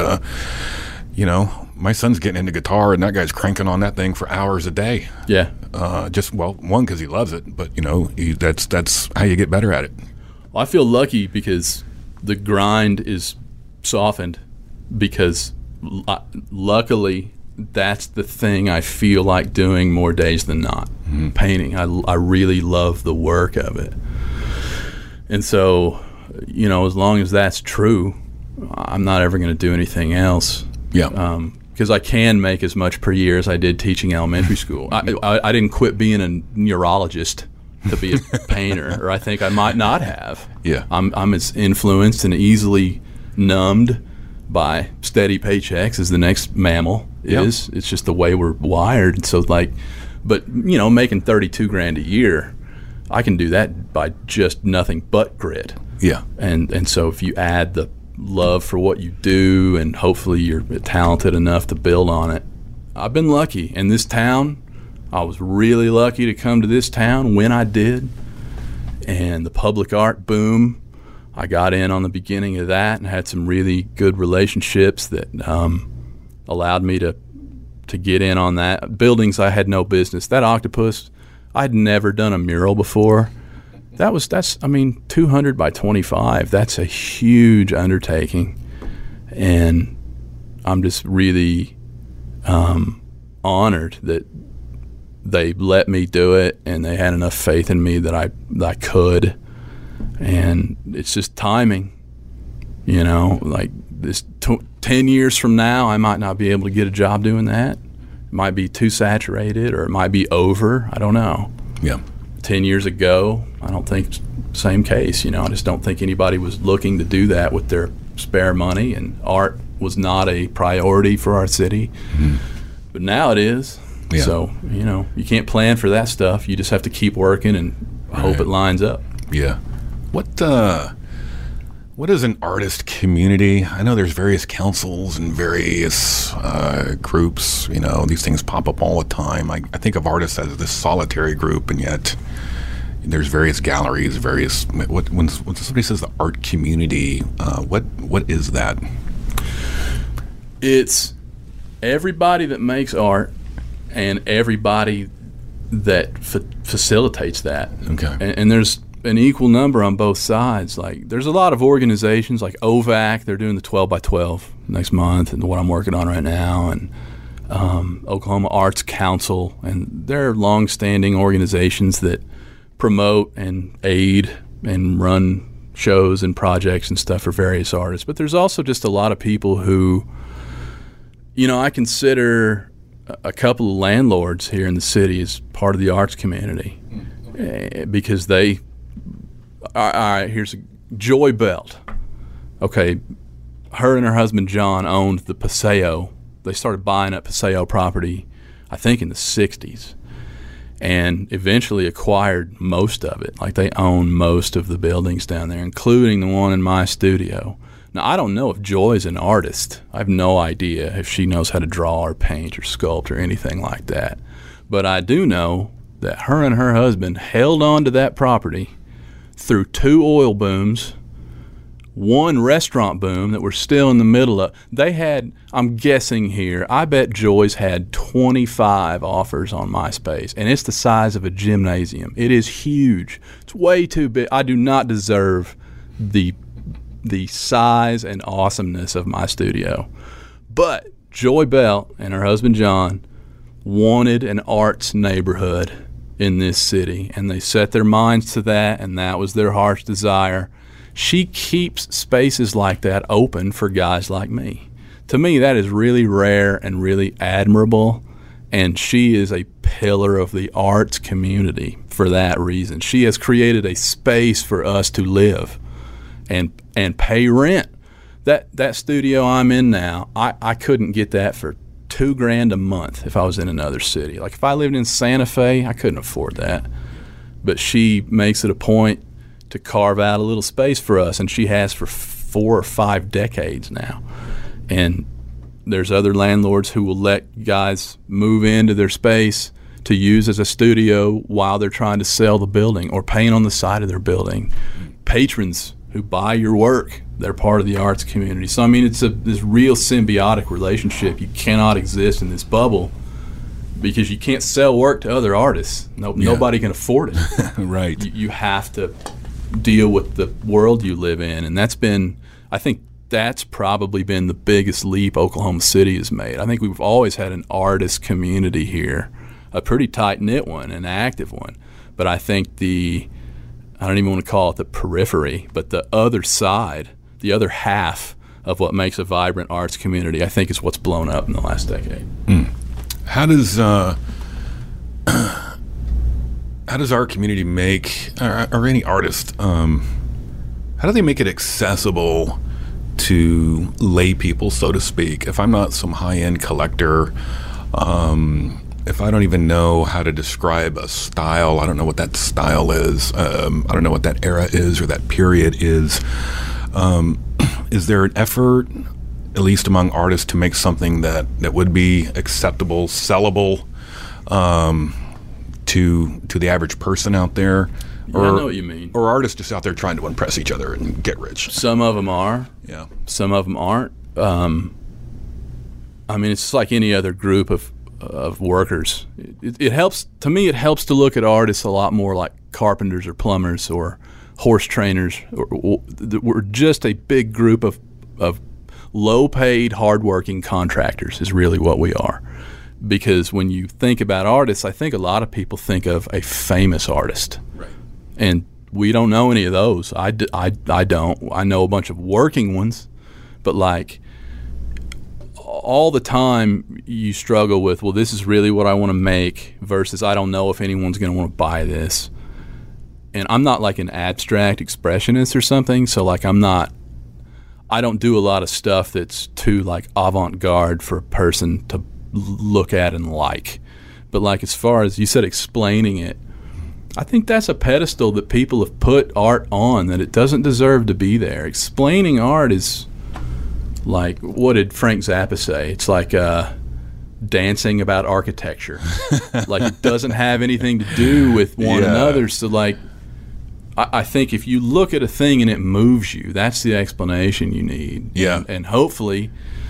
Speaker 2: my son's getting into guitar, and that guy's cranking on that thing for hours a day.
Speaker 3: Yeah.
Speaker 2: One, because he loves it, but that's how you get better at it.
Speaker 3: Well, I feel lucky because the grind is softened, because luckily that's the thing I feel like doing more days than not. Painting. I really love the work of it. And so, as long as that's true, I'm not ever going to do anything else.
Speaker 2: Yeah.
Speaker 3: Because I can make as much per year as I did teaching elementary school. I didn't quit being a neurologist to be a painter, or I think I might not have.
Speaker 2: Yeah.
Speaker 3: I'm as influenced and easily numbed by steady paychecks as the next mammal is. It's just the way we're wired. So but making $32,000 a year, I can do that by just nothing but grit.
Speaker 2: Yeah.
Speaker 3: And so if you add the love for what you do, and hopefully you're talented enough to build on it. I've been lucky in this town. I was really lucky to come to this town when I did, and the public art boom, I got in on the beginning of that and had some really good relationships that allowed me to get in on that. Buildings I had no business. That octopus, I'd never done a mural before. That's 200 by 25. That's a huge undertaking, and I'm just really honored that they let me do it, and they had enough faith in me that I could. And it's just timing, like this 10 years from now, I might not be able to get a job doing that. It might be too saturated, or it might be over. I don't know.
Speaker 2: Yeah.
Speaker 3: 10 years ago, I don't think same case. I just don't think anybody was looking to do that with their spare money, and art was not a priority for our city. But now it is.
Speaker 2: Yeah.
Speaker 3: So, you can't plan for that stuff. You just have to keep working and hope it lines up.
Speaker 2: Yeah. What is an artist community? I know there's various councils and various groups. These things pop up all the time. I think of artists as this solitary group, and yet there's various galleries, when somebody says the art community, what is that?
Speaker 3: It's everybody that makes art and everybody that facilitates that.
Speaker 2: Okay.
Speaker 3: And there's an equal number on both sides. Like, there's a lot of organizations like OVAC. They're doing the 12 by 12 next month, and what I'm working on right now, and Oklahoma Arts Council, and they're long-standing organizations that promote and aid and run shows and projects and stuff for various artists. But there's also just a lot of people who, I consider a couple of landlords here in the city as part of the arts community, because they, all right, here's Joy Belt. Okay, her and her husband John owned the Paseo. They started buying up Paseo property, I think, in the 60s, and eventually acquired most of it. Like, they own most of the buildings down there, including the one in my studio. Now, I don't know if Joy's an artist. I have no idea if she knows how to draw or paint or sculpt or anything like that. But I do know that her and her husband held on to that property through 2 oil booms, one restaurant boom that we're still in the middle of. They had, I'm guessing here, I bet Joy's had 25 offers on MySpace, and it's the size of a gymnasium. It is huge. It's way too big. I do not deserve the size and awesomeness of my studio. But Joy Belt and her husband John wanted an arts neighborhood in this city, and they set their minds to that, and that was their heart's desire. She keeps spaces like that open for guys like me. To me, that is really rare and really admirable, and she is a pillar of the arts community for that reason. She has created a space for us to live and pay rent. That studio I'm in now, I couldn't get that for $2,000 a month if I was in another city. Like if I lived in Santa Fe, I couldn't afford that. But she makes it a point to carve out a little space for us, and she has for 4 or 5 decades now. And there's other landlords who will let guys move into their space to use as a studio while they're trying to sell the building or paint on the side of their building. Patrons who buy your work, they're part of the arts community. So I mean, it's this real symbiotic relationship. You cannot exist in this bubble because you can't sell work to other artists. Nobody can afford it.
Speaker 2: Right.
Speaker 3: You have to deal with the world you live in, and I think that's probably been the biggest leap Oklahoma City has made. I think we've always had an artist community here, a pretty tight-knit one, an active one. But I think I don't even want to call it the periphery, but the other side, the other half of what makes a vibrant arts community, I think is what's blown up in the last decade.
Speaker 2: How does our community make, or any artist, how do they make it accessible to lay people, so to speak? If I'm not some high-end collector, if I don't even know how to describe a style, I don't know what that style is, I don't know what that era is or that period is there an effort, at least among artists, to make something that would be acceptable, sellable, to the average person out there?
Speaker 3: I know what you mean.
Speaker 2: Or artists just out there trying to impress each other and get rich?
Speaker 3: Some of them are.
Speaker 2: Yeah.
Speaker 3: Some of them aren't. I mean, it's like any other group of workers. It helps, to me, it helps to look at artists a lot more like carpenters or plumbers or horse trainers. We're just a big group of low-paid, hard-working contractors is really what we are. Because when you think about artists, I think a lot of people think of a famous artist.
Speaker 2: Right.
Speaker 3: And we don't know any of those. I don't. I know a bunch of working ones, but like all the time you struggle with, well, this is really what I want to make versus I don't know if anyone's going to want to buy this. And I'm not like an abstract expressionist or something, so like I don't do a lot of stuff that's too like avant-garde for a person to look at and like. But like as far as you said, explaining it, I think that's a pedestal that people have put art on that it doesn't deserve to be there. Explaining art is like, what did Frank Zappa say? It's like dancing about architecture. Like it doesn't have anything to do with one another. So like I think if you look at a thing and it moves you, that's the explanation you need.
Speaker 2: Yeah.
Speaker 3: And hopefully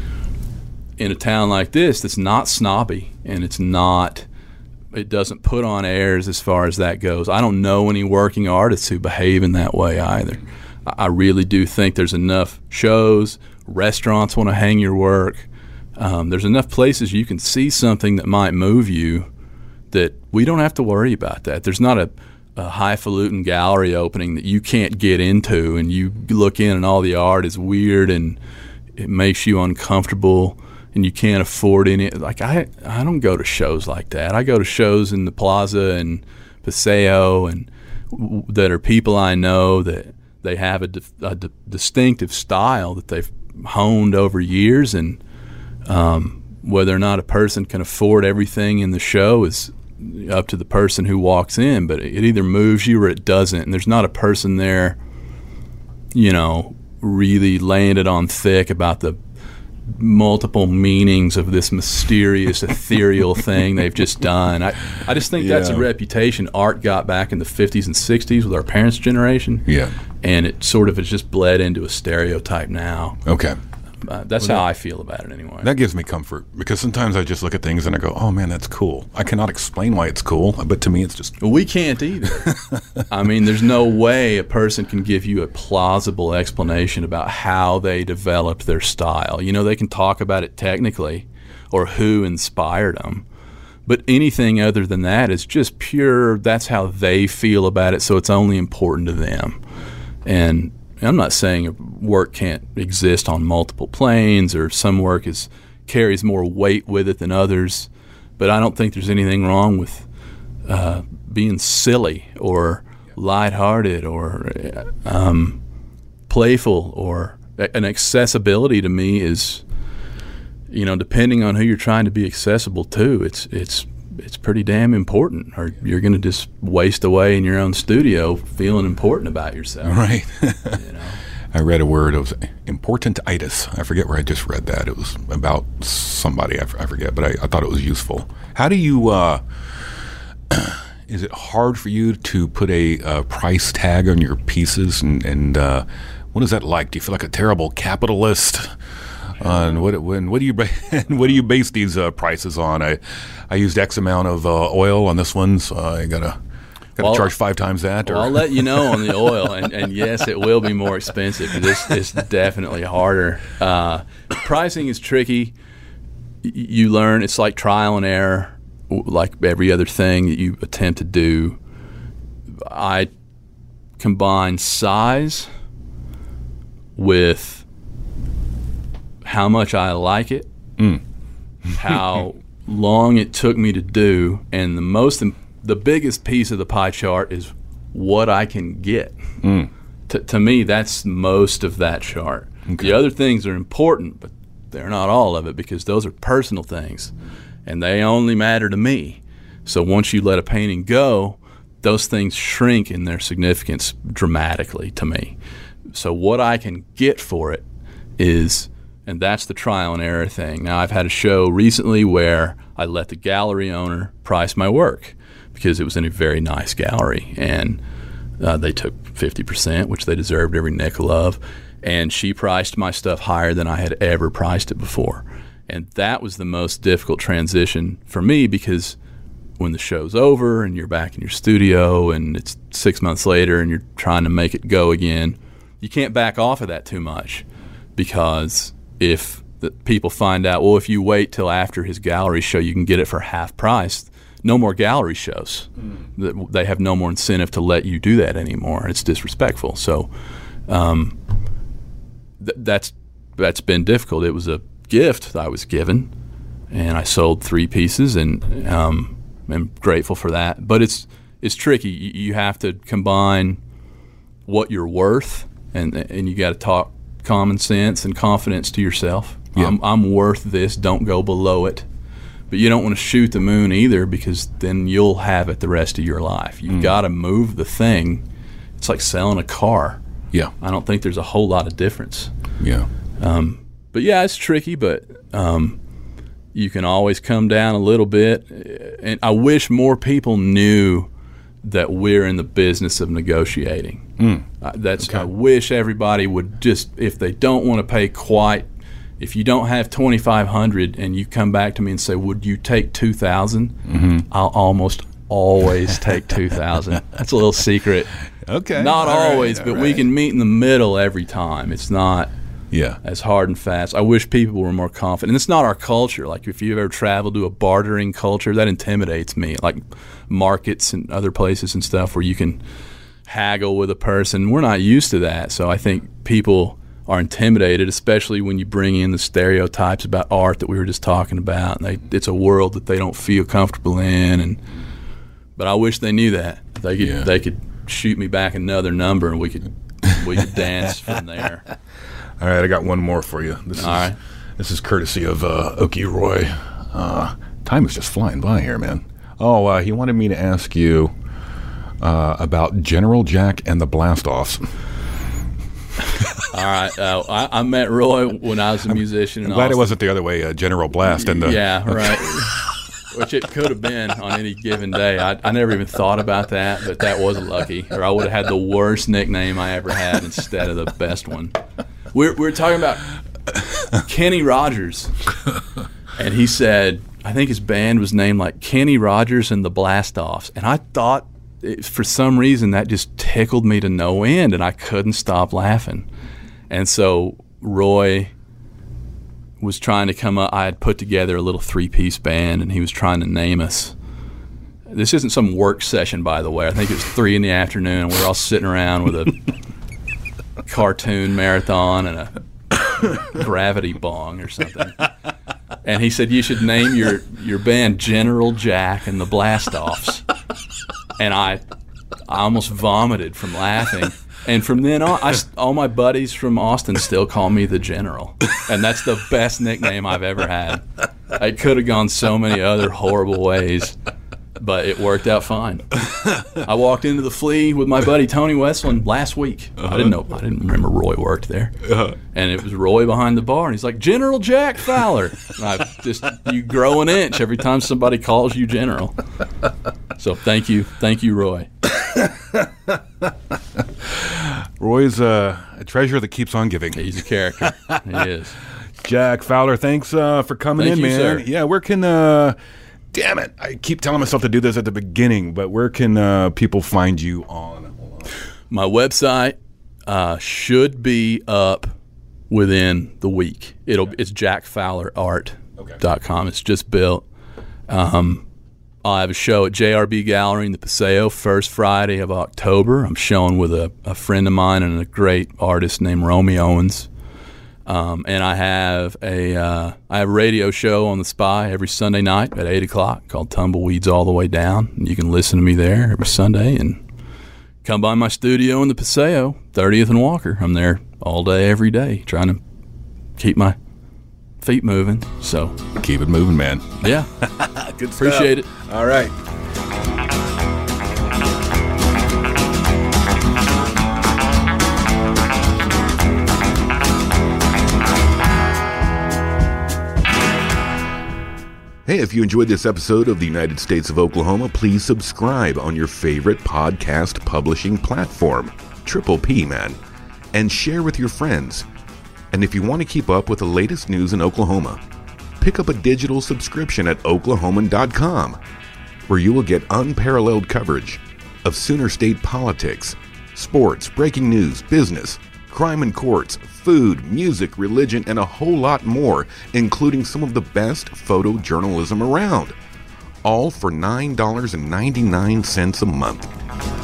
Speaker 3: in a town like this that's not snobby and it doesn't put on airs as far as that goes. I don't know any working artists who behave in that way either. I really do think there's enough shows, restaurants want to hang your work. There's enough places you can see something that might move you that we don't have to worry about that. There's not a highfalutin gallery opening that you can't get into and you look in and all the art is weird and it makes you uncomfortable and you can't afford any. Like I don't go to shows like that. I go to shows in the Plaza and Paseo and that are people I know that they have a distinctive style that they've honed over years, and whether or not a person can afford everything in the show is up to the person who walks in, but it either moves you or it doesn't, and there's not a person there, really laying it on thick about the multiple meanings of this mysterious, ethereal thing they've just done. I just think that's a reputation art got back in the 50s and 60s with our parents' generation.
Speaker 2: Yeah.
Speaker 3: And it sort of has just bled into a stereotype now.
Speaker 2: Okay.
Speaker 3: That's how I feel about it anyway.
Speaker 2: That gives me comfort, because sometimes I just look at things and I go, oh man, that's cool. I cannot explain why it's cool, but to me it's just...
Speaker 3: Well, we can't either. I mean, there's no way a person can give you a plausible explanation about how they developed their style. You know, they can talk about it technically or who inspired them, but anything other than that is just pure, that's how they feel about it, so it's only important to them. And I'm not saying work can't exist on multiple planes or some work carries more weight with it than others, but I don't think there's anything wrong with being silly or lighthearted or playful, or an accessibility to me is, you know, depending on who you're trying to be accessible to, it's pretty damn important, or you're going to just waste away in your own studio feeling important about yourself.
Speaker 2: Right.
Speaker 3: You know?
Speaker 2: I read a word, it was importantitis. I forget where I just read that. It was about somebody, I forget, but I thought it was useful. How do you, is it hard for you to put a price tag on your pieces, and what is that like? Do you feel like a terrible capitalist? And what do you base these prices on? I used X amount of oil on this one, so I gotta charge 5 times that.
Speaker 3: Well, I'll let you know on the oil, and yes, it will be more expensive. It's definitely harder. Pricing is tricky. You learn, it's like trial and error, like every other thing that you attempt to do. I combine size with how much I like it, how long it took me to do, and the biggest piece of the pie chart is what I can get. To me, that's most of that chart. Okay. The other things are important, but they're not all of it, because those are personal things, and they only matter to me. So once you let a painting go, those things shrink in their significance dramatically to me. So what I can get for it is... And that's the trial and error thing. Now, I've had a show recently where I let the gallery owner price my work because it was in a very nice gallery, and they took 50%, which they deserved every nickel of, and she priced my stuff higher than I had ever priced it before. And that was the most difficult transition for me, because when the show's over and you're back in your studio and it's 6 months later and you're trying to make it go again, you can't back off of that too much, because if the people find out, well, if you wait till after his gallery show, you can get it for half price, no more gallery shows. They have no more incentive to let you do that anymore. It's disrespectful. So that's been difficult. It was a gift that I was given, and I sold 3 pieces, and I'm grateful for that. But it's tricky. You have to combine what you're worth, and you got to talk common sense and confidence to yourself. Yeah. I'm worth this, don't go below it. But you don't want to shoot the moon either, because then you'll have it the rest of your life. You've got to move the thing. It's like selling a car.
Speaker 2: Yeah.
Speaker 3: I don't think there's a whole lot of difference.
Speaker 2: Yeah.
Speaker 3: But yeah, it's tricky, but you can always come down a little bit. And I wish more people knew that we're in the business of negotiating. I wish everybody would just, if they don't want to pay quite, if you don't have $2,500 and you come back to me and say, would you take $2,000? I'll almost always take $2,000. That's a little secret.
Speaker 2: Okay.
Speaker 3: Not always, but we can meet in the middle every time. It's not as hard and fast. I wish people were more confident. And it's not our culture. Like, if you've ever traveled to a bartering culture, that intimidates me. Like markets and other places and stuff where you can haggle with a person. We're not used to that. So I think people are intimidated, especially when you bring in the stereotypes about art that we were just talking about. And it's a world that they don't feel comfortable in. But I wish they knew that. They could shoot me back another number, and we could dance from there.
Speaker 2: All right, I got one more for you. This is courtesy of Okie Roy. Time is just flying by here, man. Oh, he wanted me to ask you about General Jack and the Blast-Offs.
Speaker 3: All right. I met Roy when I was a musician.
Speaker 2: I'm glad it wasn't the other way, General Blast. And
Speaker 3: yeah, right. Which it could have been on any given day. I never even thought about that, but that was lucky. Or I would have had the worst nickname I ever had instead of the best one. We're talking about Kenny Rogers, and he said, I think his band was named like Kenny Rogers and the Blastoffs, and I thought for some reason that just tickled me to no end, and I couldn't stop laughing. And so Roy was trying to come up. I had put together a little 3-piece band, and he was trying to name us. This isn't some work session, by the way. I think it was 3 p.m, and we were all sitting around with a cartoon marathon and a gravity bong or something. And he said, you should name your band General Jack and the Blastoffs. And I almost vomited from laughing. And from then on, all my buddies from Austin still call me the General. And that's the best nickname I've ever had. It could have gone so many other horrible ways, but it worked out fine. I walked into the Flea with my buddy Tony Westland last week. I didn't remember Roy worked there. And it was Roy behind the bar, and he's like, General Jack Fowler. And you grow an inch every time somebody calls you General. So thank you, Roy.
Speaker 2: Roy's a treasure that keeps on giving.
Speaker 3: He's a character. He is.
Speaker 2: Jack Fowler, thanks for coming in, man.
Speaker 3: Sir.
Speaker 2: Yeah, where can damn it, I keep telling myself to do this at the beginning, but where can people find you on?
Speaker 3: My website should be up within the week. It's jackfowlerart.com. It's just built. I have a show at JRB Gallery in the Paseo first Friday of October. I'm showing with a friend of mine and a great artist named Romy Owens. And I have a radio show on the Spy every Sunday night at 8 o'clock called Tumbleweeds All the Way Down. And you can listen to me there every Sunday and come by my studio in the Paseo, 30th and Walker. I'm there all day, every day, trying to keep my feet moving. So
Speaker 2: keep it moving, man.
Speaker 3: Yeah.
Speaker 2: Good stuff.
Speaker 3: Appreciate it.
Speaker 2: All right. Hey, if you enjoyed this episode of the United States of Oklahoma, please subscribe on your favorite podcast publishing platform, Triple P, man, and share with your friends. And if you want to keep up with the latest news in Oklahoma, pick up a digital subscription at oklahoman.com, where you will get unparalleled coverage of Sooner State politics, sports, breaking news, business, crime and courts, food, music, religion, and a whole lot more, including some of the best photojournalism around. All for $9.99 a month.